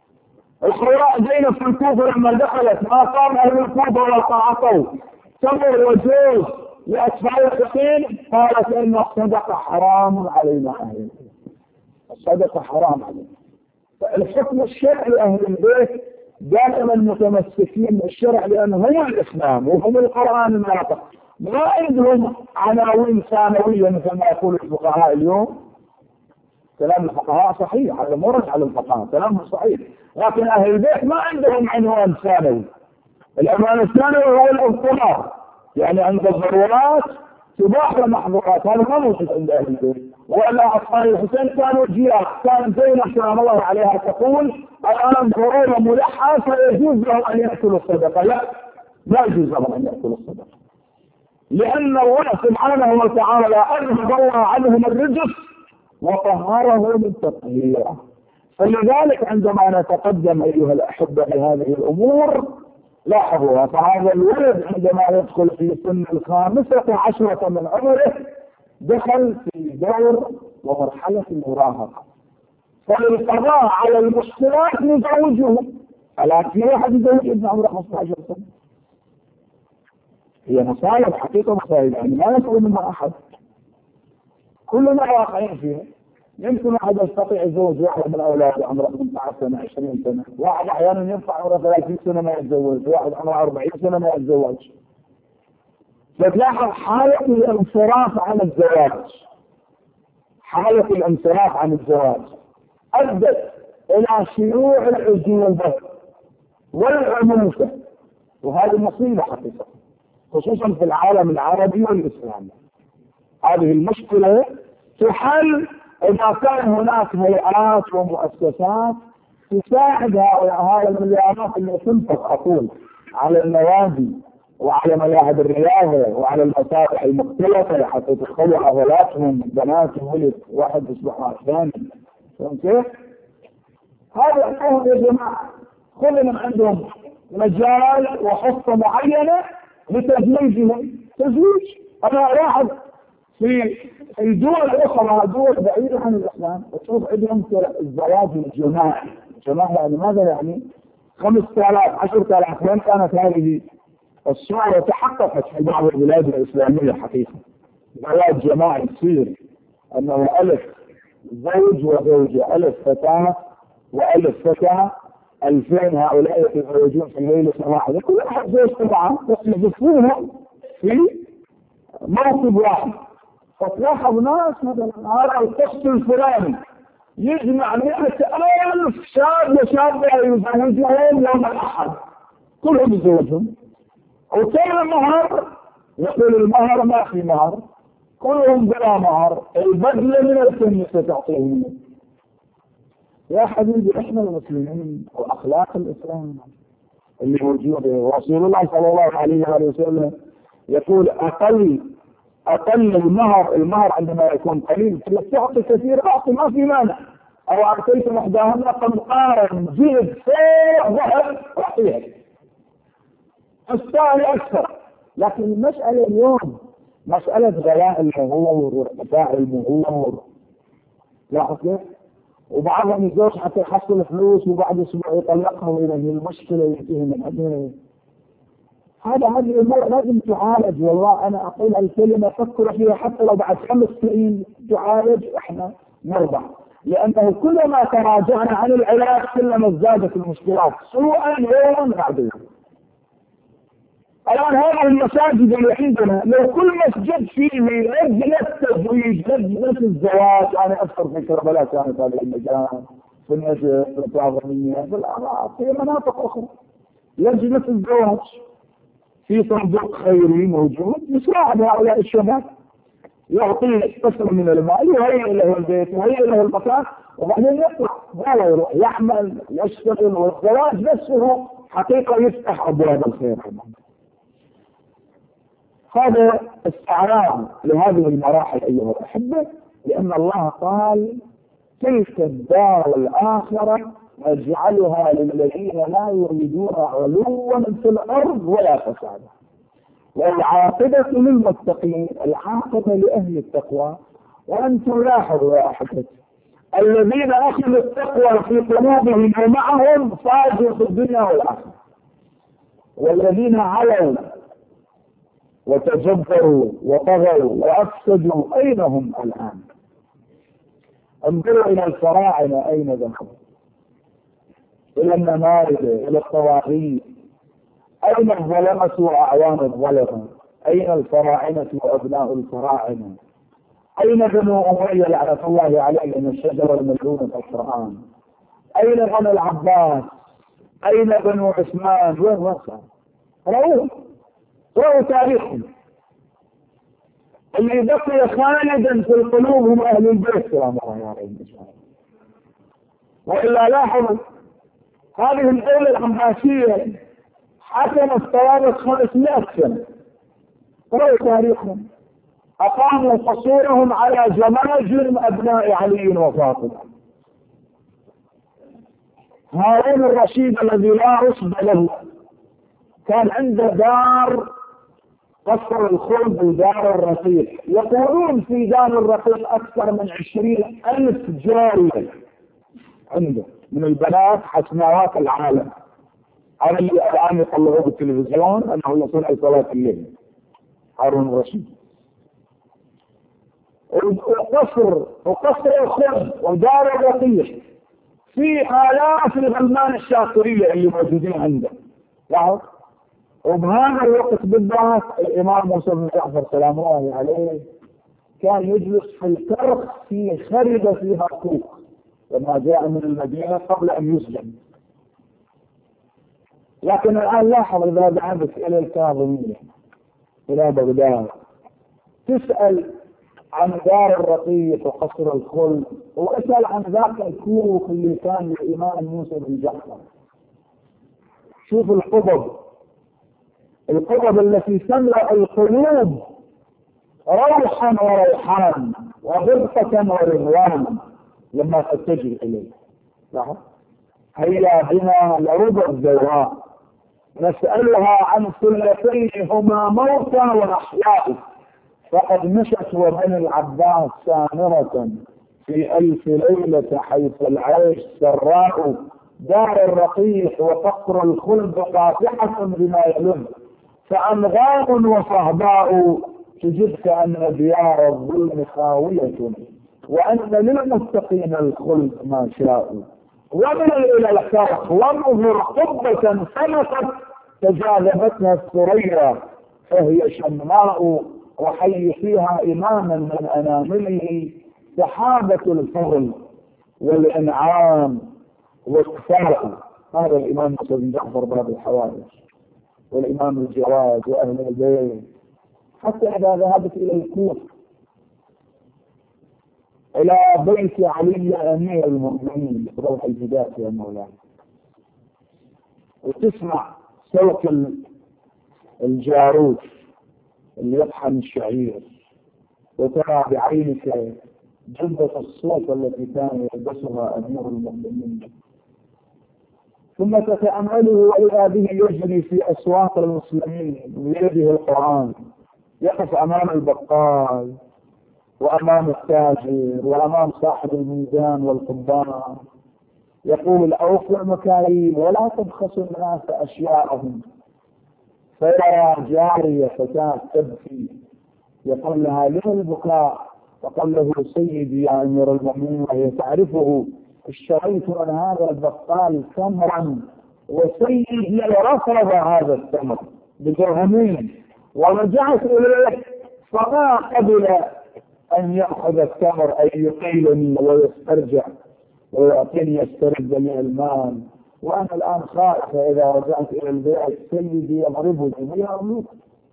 الحوراء زينب في الكوفة لما دخلت ما قام أهل الكوفة وقعطوا تمر وجوز لأتباع الحسين، قالت إن الصدقة حرام علينا أهل الصدقة حرام علينا. فالحكم الشرعي لأهل البيت دائما متمسكين بالشرع لأنه هو الإسلام وهم القرآن الناطق. ما عندهم عناوين ثانوية مثل ما يقول الفقهاء اليوم. كلام الفقهاء صحيح، هذا مرج على الفقهاء كلامه صحيح، لكن أهل البيت ما عندهم عنوان ثانوي. العنوان الثانوي هو الاضطرار، يعني عند الضرورات تباح المحظورات، هذا ما موجود عند أهل البيت. وإلا أصحاب الحسين كانوا جياع، كان زينب سلام الله عليها تقول الآن ضرورة ملحة فيجوز لهم أن يأكلوا الصدقة. لا، لا يجوز لهم أن يأكلوا الصدقة، لأن الله سبحانه وتعالى أذهب الله عنهم الرجس وطهره من تطهيره. فلذلك عندما نتقدم أيها الأحبة بهذه الأمور لاحظوها. فهذا الولد عندما يدخل في سن 15 من عمره دخل في دور ومرحلة المراهقة، فللقضاء على المشكلات نزوجه. الآن في واحد يزوج ابن عمره 15 سنة، هي مصائب حقيقة، مصائب يعني ما يسوي منها أحد، كلنا واقعين فيها. يمكن واحد يستطيع يزوج واحد من أولاده عمره 18 سنة 20 سنة، واحد أحيانا ينفع عمره 30 سنة ما يتزوج، واحد عمره 40 سنة ما يتزوج. فتلاحظ حالة الانصراف عن الزواج، حالة الانصراف عن الزواج أدت إلى شيوع العزوبة والعنوسة، وهذه مصيبة حقيقة خصوصا في العالم العربي والإسلامي. هذه المشكلة تحل إذا كان هناك هيئات ومؤسسات تساعد هؤلاء المليارات اللي تنفق أقول على النوادي وعلى ملاعب الرياضة وعلى المسارح المختلفة حتى تدخلوا عضلاتهم بنات ولد واحد يصبح مع الثاني. فهمت كيف؟ هذا الأمر يا جماعة خذوا من عندهم مجال وحصة معينة لتزويجهم. تزويج أنا ألاحظ في الدول الأخرى، دول بعيدة عن الإسلام، تشوف عندهم الزواج الجماعي. جماعي يعني ماذا يعني؟ 5000 10,000. وين كانت هذه الصورة؟ تحققت في بعض البلاد الإسلامية حقيقة. زواج جماعي يصير أنه ألف زوج وزوجة، ألف فتاة وألف فتاة، 2000 هؤلاء يتزوجون في ليلة واحدة، كل واحد زوجته معه بس يزفوهم في موكب واحد. فتلاحظ ناس مثلا هذا القسط الفلاني يجمع 100,000 شاب وشابة يزوجهم يوم الأحد، كلهم يزوجهم. وكل المهر يقول المهر ما في مهر، كلهم بلا مهر، البدلة من الكنيسة تعطيهم. يا حبيبي احنا المسلمين واخلاق الاسلام اللي موجوده، ورسول الله صلى الله عليه وسلم يقول اقل المهر عندما يكون قليل تعطي كثير، اعطي ما في مانع. او اعطيتم احداهن قنطارا جلد فوق ذهب اعطيها، الثاني اكثر. لكن المساله اليوم مساله غلاء المهور وارتفاع المهور. لاحظ كيف؟ وبعضهم يزوج حتى يحصل فلوس وبعد اسبوع يطلقها، واذا هي المشكله ينتهي من عندنا. هذه الامور لازم تعالج. والله انا اقول الكلمه فكر فيها، حتى لو بعد 5 سنين تعالج احنا نرضى، لانه كلما تراجعنا عن العلاج كلما ازدادت المشكلات سوءا يوما بعد يوم. الان هذه المساجد اللي عندنا لو كل مسجد فيه لجنه تزويج، لجنه الزواج، انا اذكر في كربلاء كانت هذه اللجان، في النجف، في العظميه، في العراق، في مناطق اخرى لجنه الزواج، في صندوق خيري موجود يساعد هؤلاء الشباب، يعطيه قسم من المال ويهيئ له البيت ويهيئ له المكان، وبعدين يطلع ولا يروح يعمل يشتغل. والزواج نفسه حقيقه يفتح ابواب الخير. هذا استعراض لهذه المراحل أيها الأحبة، لأن الله قال تلك الدار الآخرة نجعلها للذين لا يريدون علوا في الأرض ولا فسادا والعاقبة للمتقين. العاقبة لأهل التقوى. وأنتم لاحظوا يا أحبتي الذين أخذوا التقوى في قلوبهم ومعهم فازوا في الدنيا والآخرة، والذين علوا وتجبروا وطغوا وأفسدوا أين هم الآن؟ انظروا إلى الفراعنة أين ذهبوا، إلى النماذج، إلى الطواغيت. أين الظلمة وأعوان الظلمة؟ أين الفراعنة وأبناء الفراعنة؟ أين بنو أمية لعنة الله عليهم الشجرة الملعونة في القرآن؟ أين بنو العباس؟ أين بنو عثمان؟ وين وصل؟ رأوا تاريخهم. اللي بقي خالدا في القلوب هم أهل البيت سلام الله عليهم أجمعين. وإلا لاحظوا هذه الدولة العباسية حكمت طوال 500 سنة. رأوا تاريخهم، أقاموا قصورهم على جماجم أبناء علي وفاطمة. هارون الرشيد الذي لا أصب له كان عنده دار قصر الخلد ودار الرقيق. يقولون في دار الرقيق أكثر من 20,000 جارية عنده من البنات حسنوات العالم. هذا اللي الآن يطلعوه بالتلفزيون أنه يصنع صلاة الليل. هارون الرشيد. وقصر الخلد ودار الرقيق في آلاف الغلمان الشاطرية اللي موجودين عنده. لاحظ. وبهذا الوقت بالذات الإمام موسى بن جعفر سلام الله عليه كان يجلس في الكرخ في خربة فيها كوخ لما جاء من المدينة قبل أن يسجن. لكن الآن لاحظ إذا ذهبت إلى الكاظمية إلى بغداد تسأل عن دار الرقيق وقصر الخلد، واسأل عن ذاك الكوخ اللي كان للإمام موسى بن جعفر. شوف القبب التي تملأ القلوب روحا وريحان وغرفة ورضوان لما تتجه إليه. لاحظ. هيا بنا لربع الزوراء نسألها عن ثلتين هما موتى وأحياء، فقد مشت وبني العباس سامرة في 1000 ليلة حيث العيش سراء، دار الرقيق وفقر الخلد قاطحة بما يلذ، فأنغام وصهباء تجدك أن ديار الظلم خاوية، وأن للمتقين الخلد ما شاءوا. ومن إلى الكرخ وانظر قبة سمكت تجاذبتها الثريا، فهي شماء وحي فيها إماما من أنامله، سحابة الفضل والإنعام والكفاء. هذا الإمام بن جعفر باب الحوادث، والإمام الجواد وأهل البيت. حتى إذا ذهبت إلى الكوفة إلى بيت علي أمير المؤمنين روح الهداية يا مولانا، وتسمع سوق الجاروف اللي يطحن الشعير، وترى بعينك جلدة الصوف التي كان يلبسها أمير المؤمنين، ثم تتأمله وإذا به يجري في أسواق المسلمين بيده القرآن، يقف أمام البقال وأمام التاجر وأمام صاحب الميزان والقضبان، يقول أوفوا المكاييل ولا تبخسوا الناس أشياءهم. فيرى جارية فتاة تبكي، يقول لها لما البكاء؟ وقال له سيدي يا أمير المؤمنين، وهي تعرفه، اشتريت من هذا البقال تمرا وسيدي رفض هذا التمر بدرهمين، ورجعت إليه فما قبل أن يأخذ التمر، أي يقيلني ويسترجع ويعطيني يسترد لي المال، وأنا الآن خائفة إذا رجعت إلى البيت سيدي يضربني ويرميك.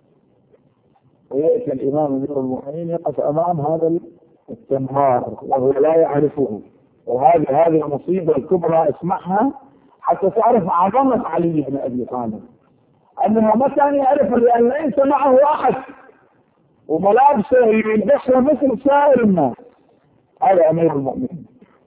ويأتي الإمام أمير المؤمنين يقف أمام هذا التمار وهو لا يعرفه. وهذه المصيبة الكبرى اسمعها حتى تعرف عظمة علي بن أبي طالب، أنه ما كان يعرف لأن ليس معه أحد، وملابسه يلبسها مثل سائر الناس. هذا أمير المؤمنين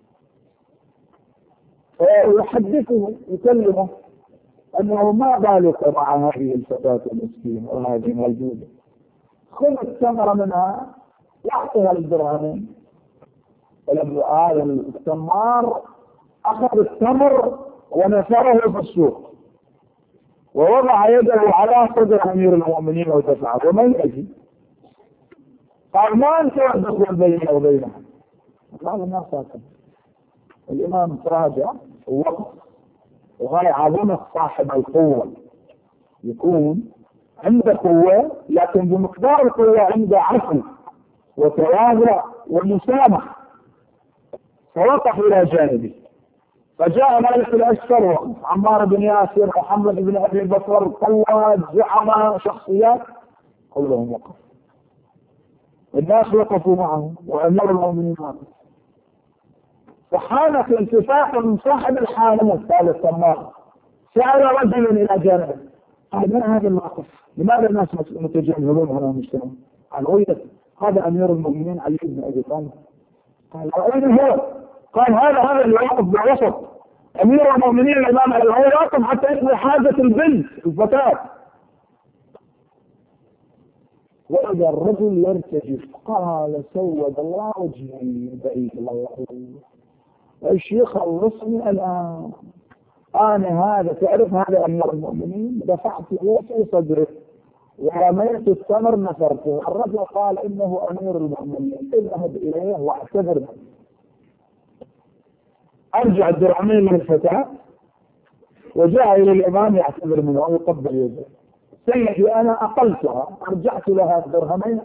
فيحدثه يكلمه أنه ما بالك مع هذه الفتاة المسكينة وهذه موجودة، خذ الثمرة منها يعطيها الدرهمين. هذا التمار أخذ التمر ونثره في السوق ووضع يده على صدر أمير المؤمنين ودفعه، ومن يجي؟ قال ما أنت وحدك بيننا وبينها؟ قال ما ساكن. الإمام تراجع ووقف، وهي عظمة صاحب القوة، يكون عنده قوة لكن بمقدار القوة عنده عفو وتواضع ومسامح. فوقف إلى جانبه، فجاء مالك الأشتر وقف، عمار بن ياسر، محمد بن أبي بكر، قواد، زعماء، شخصيات كلهم وقف، الناس وقفوا معه وأمير المؤمنين وقف. فحانت التفاح من صاحب الحانوت هذا التمار، سأل رجل إلى جانبه قال ما هذا الموقف؟ لماذا الناس متجاهلون هنا ومجتمعون؟ قال ويلك هذا أمير المؤمنين علي بن أبي طالب. قال وأين هو؟ قال هذا اللي واقف بالوسط، أمير المؤمنين الإمام علي، هو واقف حتى يقضي حاجة البنت الفتاة. وإذا الرجل يرتجف قال سود الله وجهي بعيد الله يحفظه، ايش يخلصني الآن؟ أنا هذا تعرف هذا أمير المؤمنين، دفعت له في صدره ورميت التمر نثرته. الرجل قال إنه أمير المؤمنين، اذهب إليه واعتذر منه. أرجع الدرهمين من الفتاة وجاء إلى الإمام يعتذر منه ويقبل يده. سيدي أنا أقلتها، أرجعت لها الدرهمين،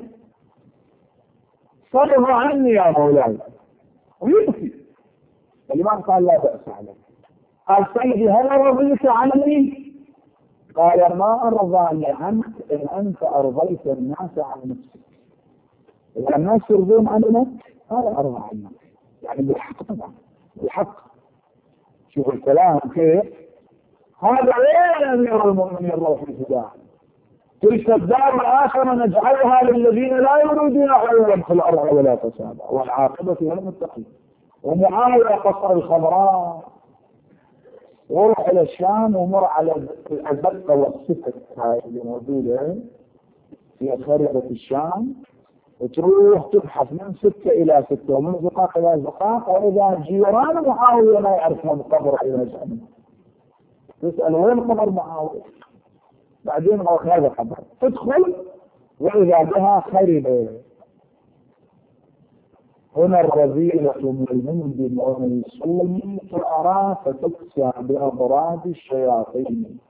صرف عني يا مولاي، ويبكي. الإمام قال لا بأس عليك. قال سيدي هل رضيت عني؟ قال ما أرضى عنك إن أنت أرضيت الناس عن نفسك. إذا الناس يرضون عنك هذا أرضى عنك، يعني بالحق طبعا، بالحق. شوف الكلام كيف. هذا غير أمير المؤمنين روح الهداية. تلك الدار الآخرة نجعلها للذين لا يريدون علوا في الأرض ولا فسادا والعاقبة للمتقين. ومعاوية قصر الخضراء وروح إلى الشام ومر على الأزقة والسكك هاي اللي موجودة في خريطة الشام، وتروح تبحث من سكة إلى سكة ومن زقاق إلى زقاق، وإذا جيران معاوية ما يعرفون قبر إلى شام، تسأل وين قبر معاوية؟ بعدين هذا خبر، تدخل وإذا بها خربة. هنا الرذيلة من المنذ ومن السوم تؤرى فتكسى بأضراد الشياطين.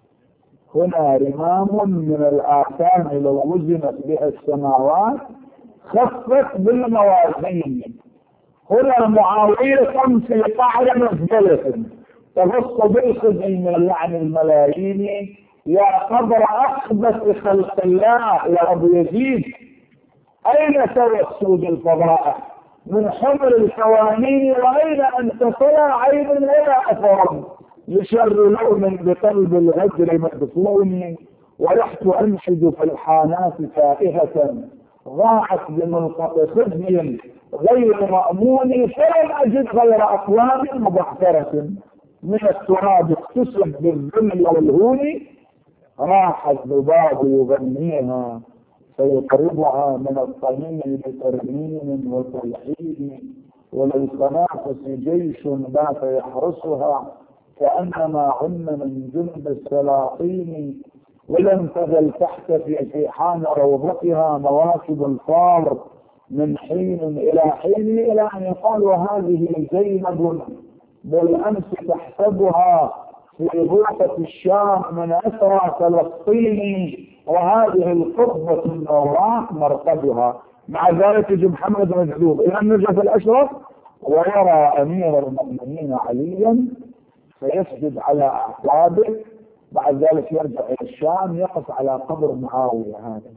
هنا رمام من الآثام لو وزنت بها السماوات خفت بالموازين. هنا معاوية في قعر مزبلة تغص بالخزي من لعن الملايين. يا قبر أخبث خلق الله يا أبو يزيد، أين سوى السود الفضائح من حمر الكوانين، وأين أنت طلع عين ولا أثر لشر لون بقلب الغدر مدفون. ورحت أنشد في الحانات تائهة ضاعت بملقط خزي غير مأمون، فلم أجد غير أقوام مبعثرة من التراب اكتسب بالذل والهون. راح الذباب يغنيها فيقربها من الطمين بترميم وتلحين، وللتنافس جيش بات يحرسها كأنما هن من جند السلاطين. ولم تزل تحت في سيحان روضتها مواكب الفار من حين إلى حين، إلى أن يقال وهذه زينب بالأمس تحسبها في بوقة الشام من أسرى فلسطين، وهذه القبة النوراء مرقدها. مع ذلك يجي محمد مجذوب إلى النجف الأشرف ويرى أمير المؤمنين عليا فيسجد على أعقابه. بعد ذلك يرجع إلى الشام يقف على قبر معاوية هذا.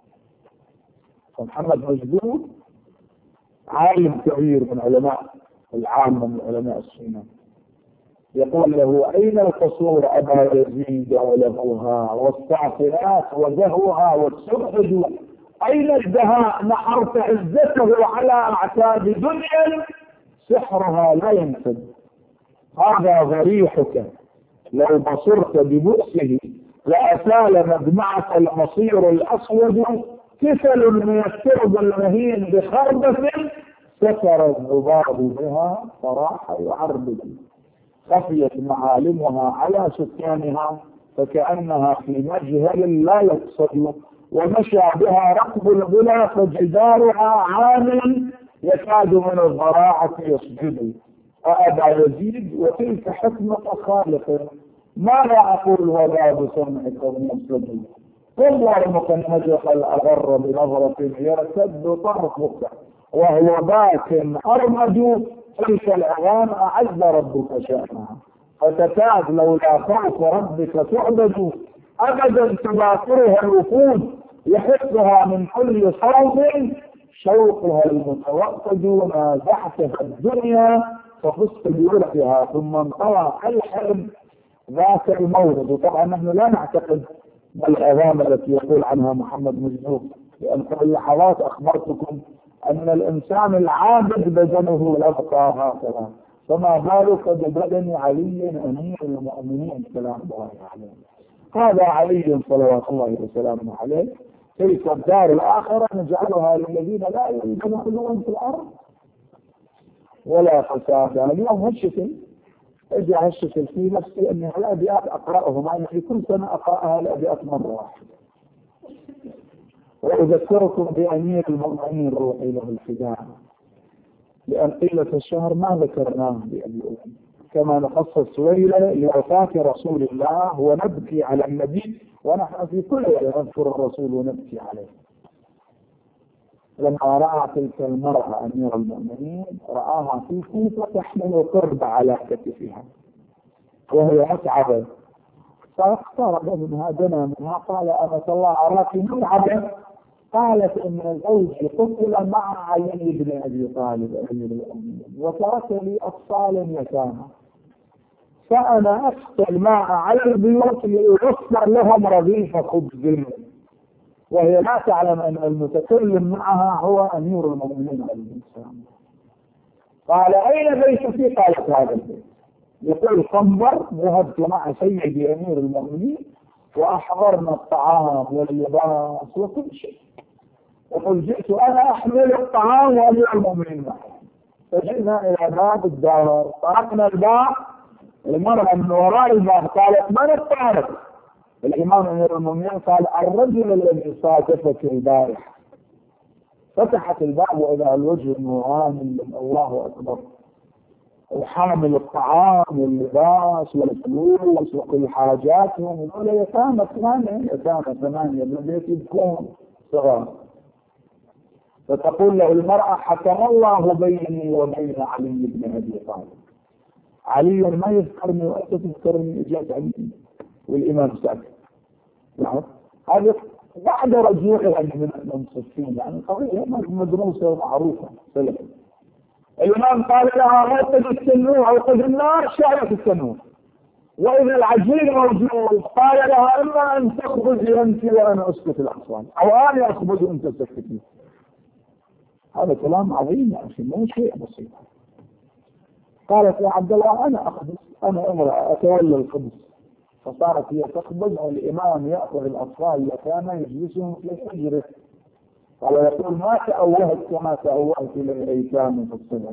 فمحمد مجذوب عالم كبير من علماء العامة من علماء السنة، يقول له أين القصور أبا يزيد ولهوها والصعصنات وزهوها والسرحج، أين الدهاء نحرت عزته على أعتاب دنيا سحرها لا ينفد. هذا ضريحك لو بصرت ببؤسه لأسال مدمعك المصير الأسود، كسل من الترب المهين بخربة سكر الذباب بها فراح يعربد. خفيت معالمها على سكانها فكأنها في مجهل لا يقصد، ومشى بها ركب الغلا فجدارها عامل يكاد من الضراعة يسجد. أبا يزيد وتلك حكمة خالق ماذا أقول ولا بسمعك المسلم، والله النجح الأغر بنظرة يرتد طرفك وهو باك أرمد. تلك الأغام أعز ربك شأنها فتكاد لولا خوف ربك تعبد. أبدا تباطرها الوفود يحثها من كل صوب، شوقها المتوقد نازعتها الدنيا ففزت بورثها ثم انطوى الحلم ذاك المورد. وطبعا نحن لا نعتقد بالأغام التي يقول عنها محمد مجذوب، لأن في اللحظات أخبرتكم أن الإنسان العابد بدنه يبقى هكذا، فما بالك ببدن علي أمير المؤمنين سلام الله عليه. هذا علي صلوات الله وسلامه عليه. تلك الدار الآخرة نجعلها للذين لا يريدون علوا في الأرض ولا فسادا. اليوم هالشكل اجي هالشكل في نفسي اني الابيات اقراهم، انا في كل سنه اقراها الابيات مره واحده. واذكركم بامير المؤمنين روحي له الفداء، لان طيله الشهر ما ذكرناه بأبي كما نخصص ليله لوفاه رسول الله ونبكي على النبي، ونحن في كل ليله نذكر الرسول ونبكي عليه. لما رأى تلك المرأة أمير المؤمنين رآها في كوفة تحمل قرب على كتفها وهي متعبة، فاقترب منها دنا منها قال أمة الله أراك متعبة؟ قالت إن زوجي قتل مع علي بن أبي طالب أمير المؤمنين وترك لي أطفال يتامى، فأنا أسقي الماء على البيوت لأوفر لهم رغيف خبز، وهي لا تعلم أن المتكلم معها هو أمير المؤمنين عليه السلام. قال أين بيتك؟ قالت هذا البيت. يقول خنبر ذهبت مع سيدي أمير المؤمنين وأحضرنا الطعام واللباس وكل شيء. يقول جئت أنا أحمل الطعام وأمير المؤمنين معي، فجئنا إلى باب الدار، طرقنا الباب، المرأة من وراء الباب قالت من الطارق؟ الإمام أمير المؤمنين قال الرجل الذي صادفك البارحة. فتحت الباب وإذا الوجه المعامل الله أكبر، وحامل الطعام واللباس والفلوس وكل حاجاتهم، يقول يتامى ثمانية بالبيت يبكون صغار. فتقول له المرأة حكم الله بيني وبين علي بن أبي طالب، علي ما يذكرني وأنت تذكرني، إجازة عندي والإمام ساكت. نعم، هذا بعد رجوعها من المنصفين، يعني قضية مدروسة ومعروفة. الإمام قال لها أوقد التنور، أوقد النار، شعلت التنور. وإذا العجين موجود قال لها إما أن تخبزي أنت وأنا أسكت الأطفال، أو أنا أخبز وأنت تسكتي. هذا كلام عظيم يا أخي، مو شيء بسيط. قالت يا عبد الله أنا أخبز، أنا امرأة أتولى الخبز. فصارت هي تخبز والإمام يأخذ الأطفال وكان يجلسهم في حجره. قال يقول ما تأوهت كما تأوهت للأيتام في الصبر،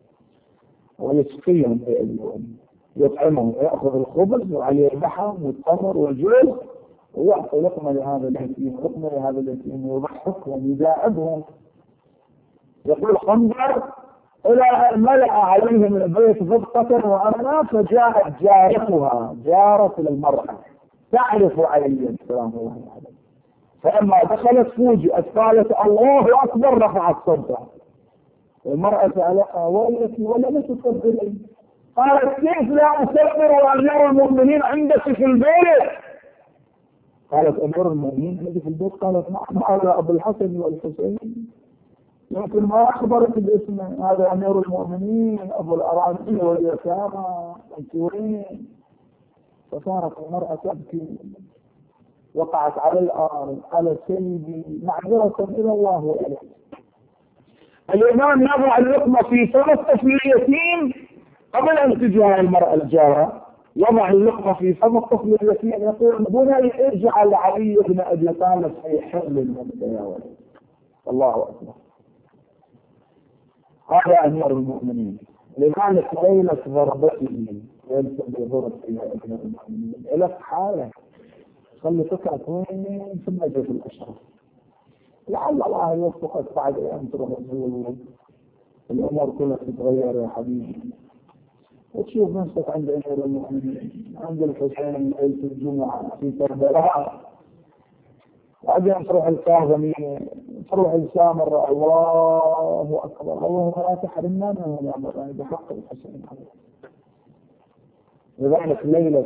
ويسقيهم يطعمهم، ويأخذ الخبز وعليه اللحم والتمر والجوز ويعطي لقمة لهذا اليتيم، لقمة لهذا اليتيم، ويضحكهم ويداعبهم. يقول خنبر إلى أن ملأ عليهم البيت غبطة وأمنا، فجاءت جارتها، جارة المرأة تعرف علي سلام الله عليه، فلما دخلت فوجئت قالت الله أكبر، رفعت صوتها. المرأة سألها ويلك ولم تكبرين؟ قالت كيف لا أكبر وأمير المؤمنين عندك في البيت؟ قالت أمير المؤمنين عندي في البيت؟ قالت نعم، هذا أبو الحسن والحسين، لكن ما أخبرت باسمه، هذا أمير المؤمنين أبو الأرامل واليتامى، أنت وين؟ فصارت المرأة تبكي، وقعت على الأرض، على سيدي معذرة إلى الله وإليه. الإمام يضع اللقمة في فم الطفل اليتيم قبل أن تجي المرأة الجارة، يضع اللقمة في فم الطفل اليتيم، يقول بني اجعل علي بن أبي طالب في حل منك يا ولد. الله أكبر. هذا أمير المؤمنين. لذلك ليلة ضربته يلتقي بضرب إلى أمير المؤمنين إلى حاله، خلي تكعت وين ثم جاء في الأشرف، لعل الله يوفقك بعد أن تروح تزور الأمور كلها تتغير يا حبيبي، وتشوف نفسك عند أمير المؤمنين، عند الحسين ليلة الجمعة في كربلاء، بعدين تروح الكاظمية، تروح السامرة. الله أكبر، اللهم لا تحرمنا منهم يا مرة بحق الحسين. لذلك الليلة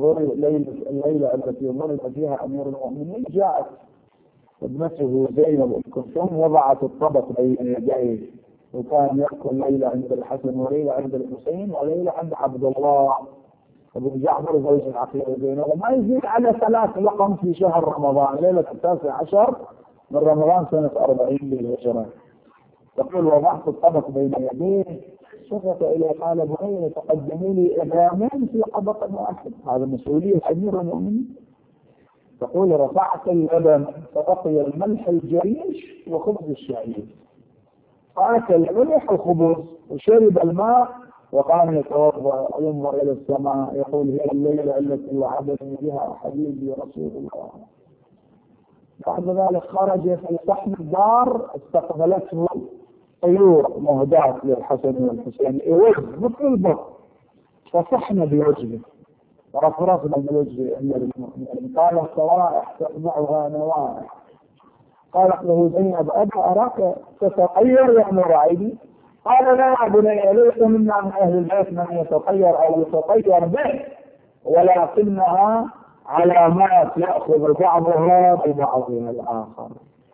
التي ضرب فيها أمير المؤمنين جاءت ابنته زينب أم كلثوم وضعت الطبق بين يديه، وكان يأكل ليلة عند الحسن وليلة عند الحسين وليلة عند عبد الله ابن جعفر زوج العقيل زينب، وما يزيد على 3 لقم في شهر رمضان، ليلة 19 من رمضان سنة 40 للهجرة. يقول وضعت الطبق بين يديه، شفت إليه قال بني تقدموا لي إبرامين في طبق واحد، هذا مسؤولية أمير المؤمنين. تقول رفعت اللبن فبقي الملح الجريش وخبز الشعير، فأكل الملح الخبز وشرب الماء وقام يتوضا وينظر إلى السماء يقول هي الليلة التي وعدني بها حبيبي رسول الله. بعد ذلك خرج في صحن الدار، استقبلته طيور مهداة للحسن والحسين، مثل البر، فصحن بوجهه ورفرفنا بوجه أمير المؤمنين. قال الصوائح تتبعها نوائح. قالت له زينب أبا أراك تتطير يا نور عيني؟ قال لا يا بني، ليس منا من أهل البيت من يتطير أو يتطير به، ولكنها علامات يأخذ بعضها ببعضها الآخر.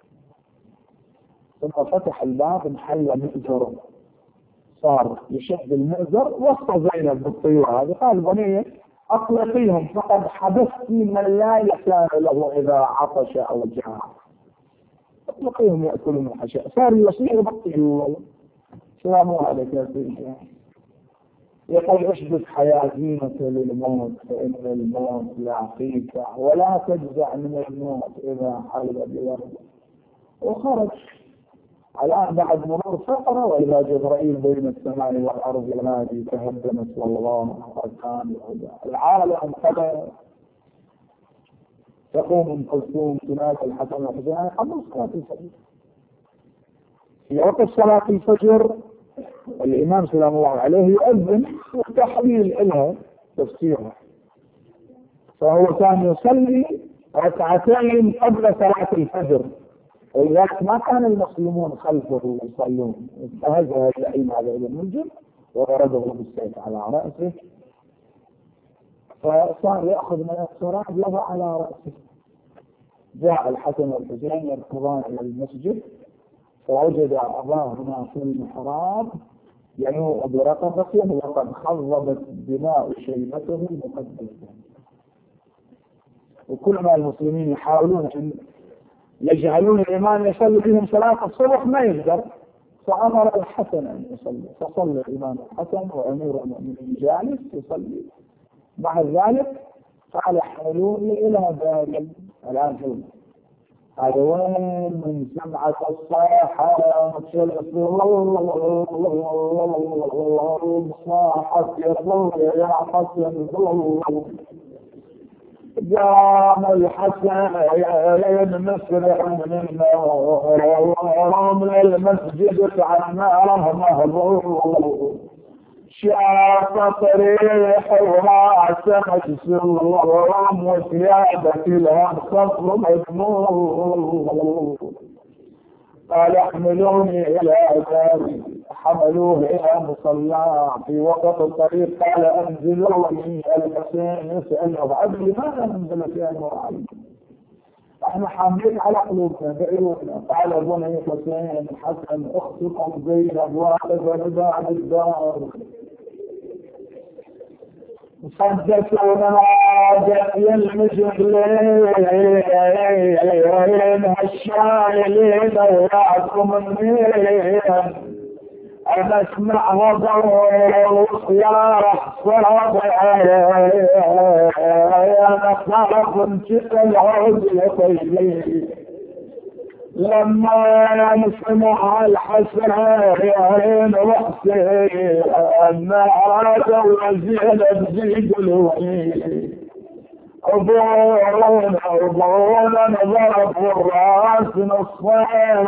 ثم فتح الباب انحل مئزر، صار يشد المئزر وسط زينب بالطيور هذه. قال بني أطلقيهم، فقد حبست من لا يسان له إذا عطش أو جاع، أطلقيهم يأكلون الحشاء. صار يصير بالطيور. سلام عليك يا سيدي. يقول اشبك حيازينك للموت فإن الموت لاقيك ولا تجزع من الموت إذا حل بيرض. وخرج. الآن بعد مرور فترة وإذا جبرائيل بين السماء والأرض ينادي تهدمت والله أركان العالم قد تقوم أم كلثوم تنادي الحسن والحسين قبل صلاة الفجر. في وقت صلاة الفجر الإمام سلام الله عليه يؤذن وتحليل لها تفسيرها، فهو كان يصلي ركعتين قبل صلاة الفجر، ولذلك ما كان المسلمون خلفه يصلون. انتهزها اللعين على المنجم وضربه بالسيف على رأسه، فصار يأخذ من التراب يضع على رأسه. جاء الحسن والحسين يركضان إلى المسجد فوجد أباهما في المحراب ينوء برقبته وقد خضبت دماء شيبته المقدسة. وكل ما المسلمين يحاولون أن يجعلون الإمام يصلي بهم صلاة الصبح ما يقدر، فأمر الحسن أن يصلي، فصلى الإمام الحسن وأمير المؤمنين جالس يصلي. بعد ذلك قال احملوني إلى باب الآن حلو. هذا وين من سمعة الصيحة صاحت يطلع يا حسن قام الحسن مسرع من النار المسجد عماره مهبول شاف طريح وراسه مجسوم وثيابه لها صفر مجمول. قال احملوني الى بابي، حملوه الى مصلى. في وسط الطريق قال انزلوني. الحسين يساله عبد لماذا انزل في امر احنا حاملين على قلوبنا بعيوننا. قال بني حسين حسن اختكم زينب واقفه بباب الدار صدقونا يلمس الليل هالشايلين وياكم النيل انا اسمع وضوء يا صرب انا خاف انشق العود يطيلي لما نسمع الحسن يا وحسين النار وزينب زيد الوحيد عبونا نضرب الراس نصفين.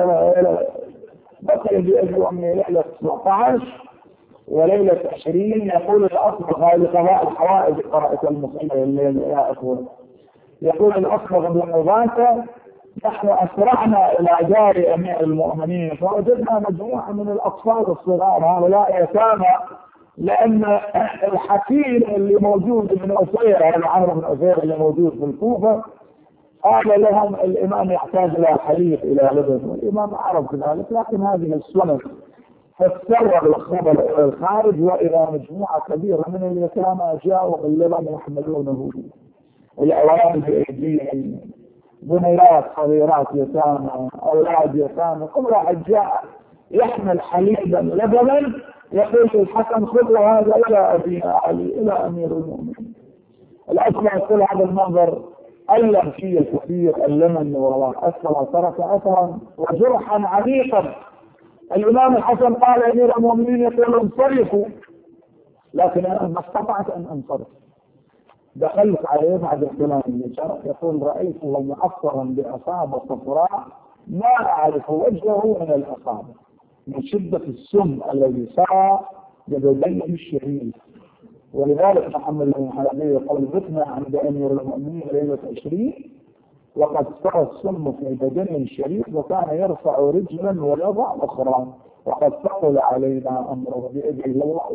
بقي بأجوع من ليلة 17 وليلة 20 يقول الأصبغ هذه قضاء الحوائج قراءة المصيبة الليل يا أخوة. يقول الأصبغ بن عباسة نحن أسرعنا إلى دار أمير المؤمنين فوجدنا مجموعة من الأطفال الصغار هؤلاء يتامى، لأن الحكيم اللي موجود من أسير هذا عمرو بن أسير اللي موجود في الكوفة قال لهم الإمام يحتاج إلى حليب إلى لبن، والإمام عرف ذلك لكن هذه السنة فاستروا الخبر الخارج وإلى مجموعة كبيرة من اليتامى جاءوا باللبن يحملونه الأوان بأيديهم، بنيات صغيرات يتامى أولاد يتامى، كل واحد جاء يحمل حليبا لبنا يقول الحسن خذ هذا إلى أبينا علي إلى أمير المؤمنين. الأسمع يقول هذا المنظر ألم فيه الكثير اللمن والأسفل وترك أثرا وجرحا عميقا. الإمام الحسن قال أمير المؤمنين يقول انصرفوا، لكن أنا ما استطعت أن أنصرف. دخلت عليه بعد الكلام اللي جرى يقول رأيته معصرا بأصابة صفراء ما أعرف وجهه من الأصابة من شدة السم الذي سرى ببدنه الشريف. ولذلك محمد بن حنبل يقول بتنا عند أمير المؤمنين ليلة 20 وقد سرى السم في بدنه الشريف وكان يرفع رجلا ويضع أخرى وقد ثقل علينا أمره بإذن الله.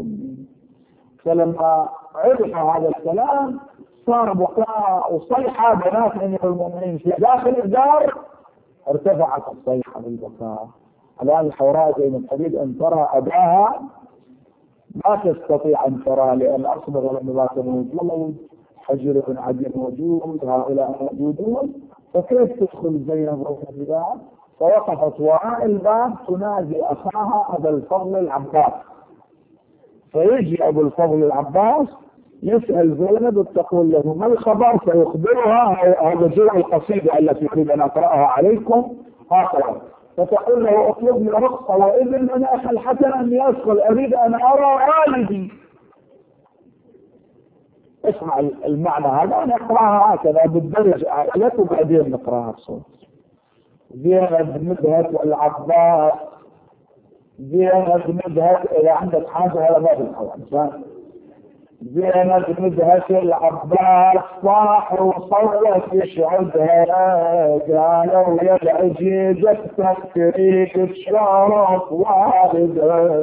فلما عرف هذا الكلام صار بكاء وصيحة بنات أمير المؤمنين في داخل الدار، ارتفعت الصيحة بالبكاء. الآن الحوراء زي ما تريد أن ترى أباها ما تستطيع أن ترى لأن أصبغ النبات موجود، حجر بن عدي موجود، هؤلاء موجودون، فكيف تدخل زينب روح الباب؟ فوقفت وراء الباب تنادي أخاها أبا الفضل العباس، فيجي أبو الفضل العباس يسأل زينب تقول له ما الخبر، فيخبرها هذا جزء القصيدة التي أريد أن أقرأها عليكم هكذا، فتقول له اطلب لي رخصة وإذن من أخي الحسن أن يدخل، أريد أن أرى والدي. اسمع المعنى هذا، أنا أقرأها هكذا بالدرج عائلته وبعدين نقرأها بصوت. زينب مدهت العباس، زينب مدهت، إذا عندك حاجة هذا ما بالحوادث. زينب مدهت العباس صاح وصوت يشعدها، قالوا يا العجيزة تفكريك تشرف والدها.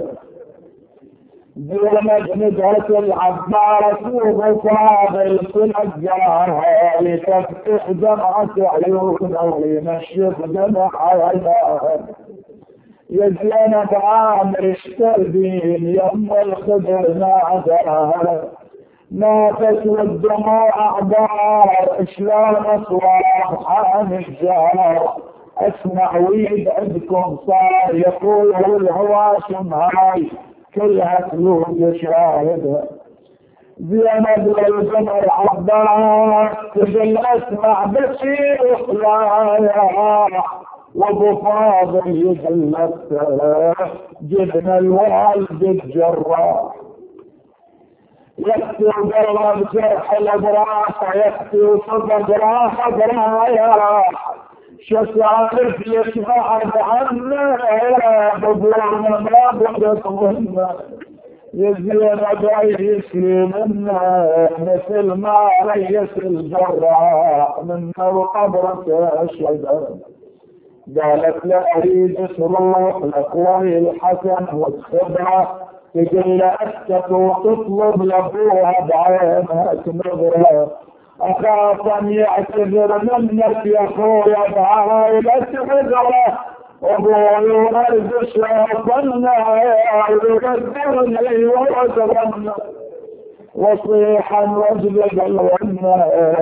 زينب مدهت العباس وفاضل تلقاها، لتفتح دمعة عيونها وينشف دمع عينها. يا زينب عامر اشتردين يم الخدر ناداها، نافت والدموع اعبار شلون اصوات حام الجار. اسمع ويد عندكم صار يقول الهواشم هاي كلها قلوب شاهدها. زينب للقمر عباس تقول اسمع بشير لا، وابو فاضل يجلس جبنا الوالد الجراح، يكفي قلب جرح الابراح، يكفي صدق راح برايا. شسالف يشبعد عنا بقولنا ما بدت ظلنا، يزينب ريس منا مثل ما ريس الجراح منا وقبرك اشهد. قالت لا اريد تروح لاخوي الحسن والخبره، تقول له اسكت وتطلب لابوها بعينها تنظره. اخاف ان يعتذر منك يا اخويا بعائلة عذره، ابوي ورد شافنا يقدرني وعذرنا. وصيحا واجلد الغنى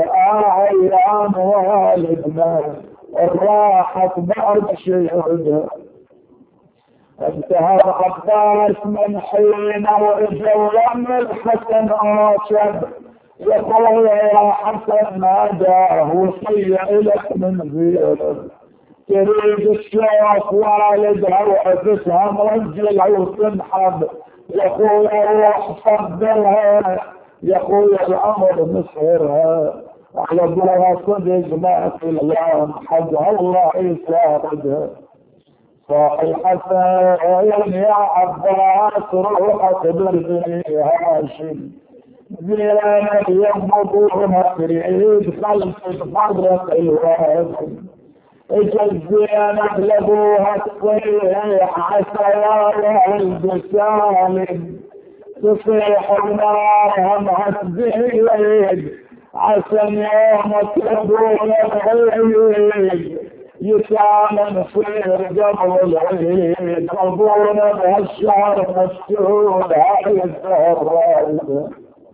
اعيان والدنا، الراحت بعد شهودها. انتهى عباس من حين واجا لم الحسن عاشب، يقول يا حسن ناداه وصي الك من زينب، تريد الشوق والدها وعفسها مرجلها وتنحب. يقول روح صبرها، يقول الامر مسهرها، على ابوها صدق ما في اليوم حق الله يساعدها. صاح الحسن يا عباس روح اخبرني هاشم، زينب يمضونها تريد خلف صدرك الواسم. اجا زينب لابوها تصيح عسى يا ولد سالم، تصيح بنارها مع الزيد عشان يومك يبون العيد، يسامن صير قبل العيد ربونا بهالشهر مشهور هاي الزهر.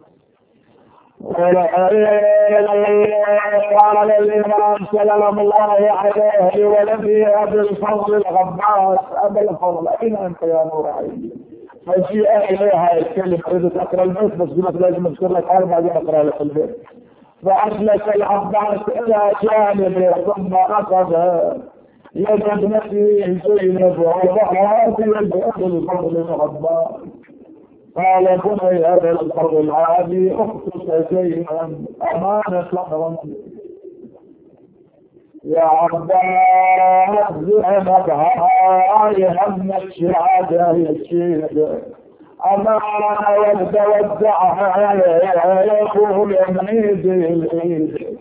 قال الإمام سلام الله عليه ولدي أبي الفضل العباس، أبي الفضل أين أنت يا نور عيني؟ فجيء إليها الكلمة، أريد أقرأ البيت بس قلت لازم أذكر لك حال بعدين أقرأ لك البيت. فأجلس العباس إلى جانبه ثم أخذ يد ابنته زينب ووضعها في يد أبي الفضل العباس. قال بني أبي الفضل العادي اختص زينب أمانة لهم يا عباس زينب هاي هم الشهادة يشيد أمانة وتودعها يقول من ايدي الايد.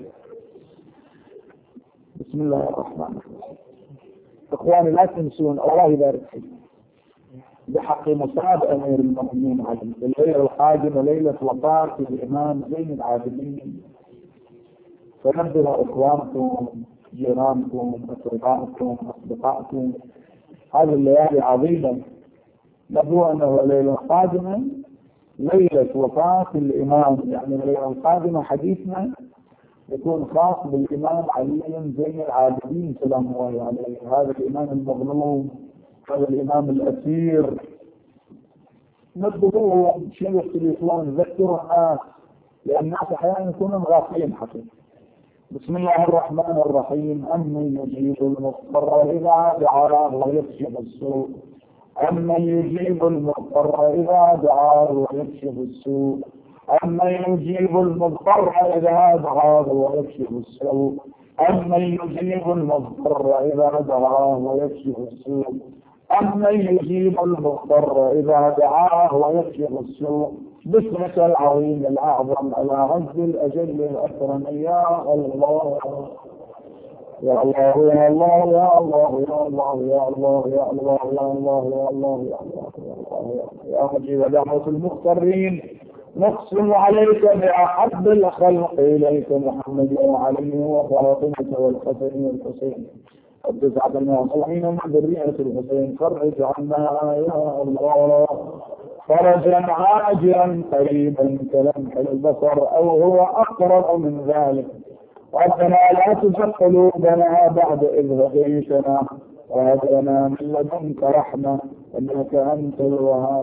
بسم الله الرحمن الرحيم. اخواني لا تنسون الله يبارك فيكم بحق مصاب امير المؤمنين علي الليله القادمه ليله وفاه الامام زين العابدين، فنبه اخوانكم جيرانكم اصدقائكم اصدقائكم هذه الليالي عظيمه، نبوء انه الليله القادمه ليله وفاه الامام، يعني الليله القادمه حديثنا يكون خاص بالامام علي زين العابدين سلام الله عليه، هذا الامام المظلوم، هذا الامام الاسير، نبهوهم شنو يختلفون، ذكروا الناس، لأن الناس أحيانا يكونوا غافلين حقيقة. بسم الله الرحمن الرحيم. أمن يجيب المضطر إذا دعاه ويكشف السوء، أمن يجيب المضطر إذا دعاه ويكشف السوء، أمن يجيب المضطر إذا دعاه ويكشف السوء، أمن يجيب المضطر إذا دعاه ويكشف السوء، أمن يجيب المضطر إذا دعاه ويكشف السوء. باسمك العظيم الأعظم الأعز الأجل الأكرم يا الله يا الله يا الله يا الله يا الله يا الله يا الله يا الله يا الله يا الله يا مجيب دعوة المضطرين، نقسم عليك بأحب الخلق إليك محمد وعلي وفاطمة والحسن والحسين، قد سعدنا صلحين من ذرية الحسين، فرج عنا يا الله فرجا عاجلا قريبا كلمح البصر أو هو أقرب من ذلك. ربنا لا تزغ قلوبنا بعد إذ هديتنا وهب لنا من لدنك رحمة إنك أنت الوهاب.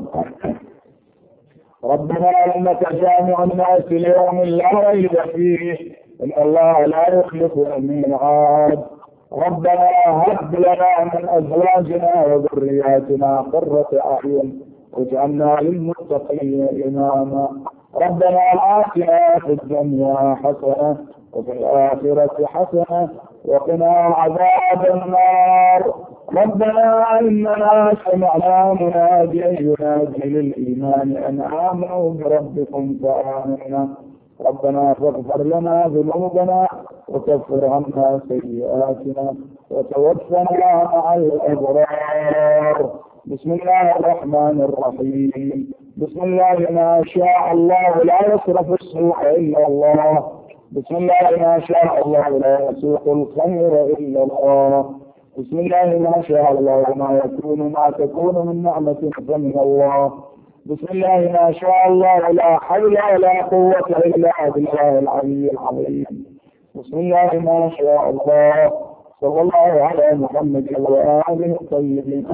ربنا إنك جامع الناس ليوم لا ريب فيه إن الله لا يخلف الميعاد. ربنا هب لنا من أزواجنا وذرياتنا قرة أعين واجعلنا للمتقين إماما. ربنا آتنا في الدنيا حسنة وفي الآخرة حسنة وقنا عذاب النار. ربنا إننا سمعنا مناديا ينادي للإيمان أن آمنوا بربكم فآمنا. ربنا فاغفر لنا ذنوبنا وكفر عنا سيئاتنا وتوفنا مع الأبرار. بسم الله الرحمن الرحيم. بسم الله ما شاء الله لا يصرف السوء إلا الله. بسم الله ما شاء الله لا يسوق الخير إلا الله. بسم الله ما شاء الله ما يكون ما تكون من نعمة فمن الله. بسم الله ما شاء الله لا حول ولا قوة إلا بالله العلي العظيم. بسم الله ما شاء الله. صلى الله على محمد وآله الطيبين.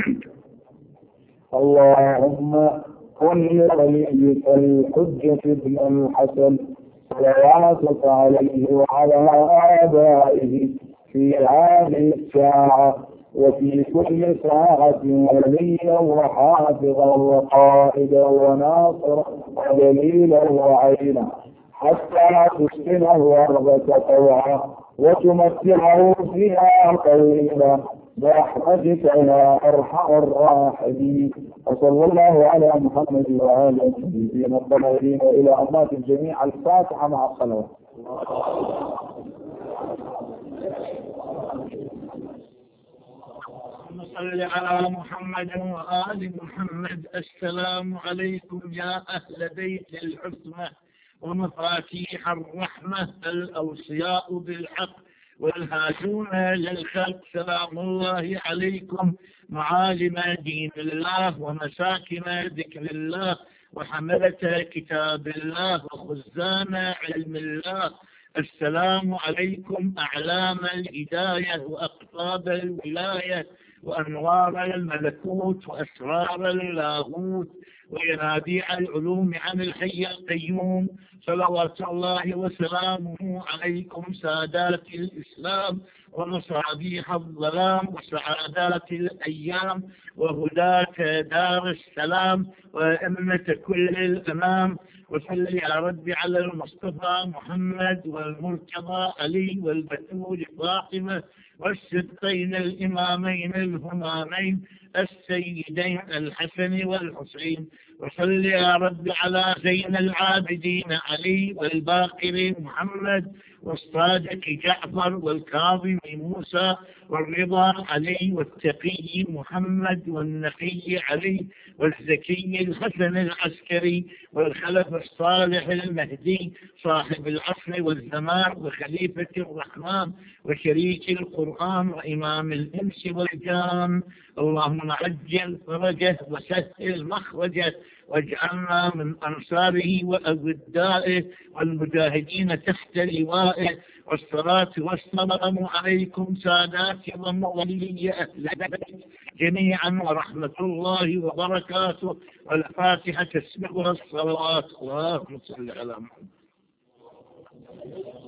اللهم كن وليك الحجة ابن الحسن صلواتك عليه وعلى آبائه في هذه الساعة وفي كل ساعة وليا وحافظا وقائدا وناصرا ودليلا وعينا حتى تسكنه أرضك طوعا وتمتعه فيها طويلا برحمتك يا أرحم الراحمين. وصلى الله على محمد وآله الطيبين الطاهرين وإلى أمات الجميع. الفاتحة مع الصلوات. صل على محمد وآل محمد. السلام عليكم يا أهل بيت الحكمة ومفاتيح الرحمة الأوصياء بالحق والهادون للخلق. سلام الله عليكم معالم دين الله ومساكن ذكر الله وحملة كتاب الله وخزان علم الله. السلام عليكم أعلام الهداية وأقطاب الولاية وأنوار الملكوت وأسرار اللاهوت وينابيع العلوم عن الحي القيوم. صلوات الله وسلامه عليكم سادات الإسلام ومصابيح الظلام وسعادات الأيام وهداة دار السلام وأمة كل الأمام. وصل يا رب على المصطفى محمد والمرتضى علي والبتول فاطمة والسبطين الإمامين الهمامين السيدين الحسن والحسين. وصل يا رب على زين العابدين علي والباقر محمد والصادق جعفر والكاظم موسى والرضا علي والتقي محمد والنقي علي والزكي الحسن العسكري والخلف الصالح المهدي صاحب العصر والزمان وخليفة الرحمن وشريك القرآن وإمام الإنس والجان. اللهم اللهم عجل فرجه وسهل مخرجه، واجعلنا من أنصاره وأودائه والمجاهدين تحت لوائه. والصلاة والسلام عليكم سادات ومولي أهل البيت جميعا ورحمة الله وبركاته. والفاتحة تسبقها الصلاة. اللهم صل على محمد.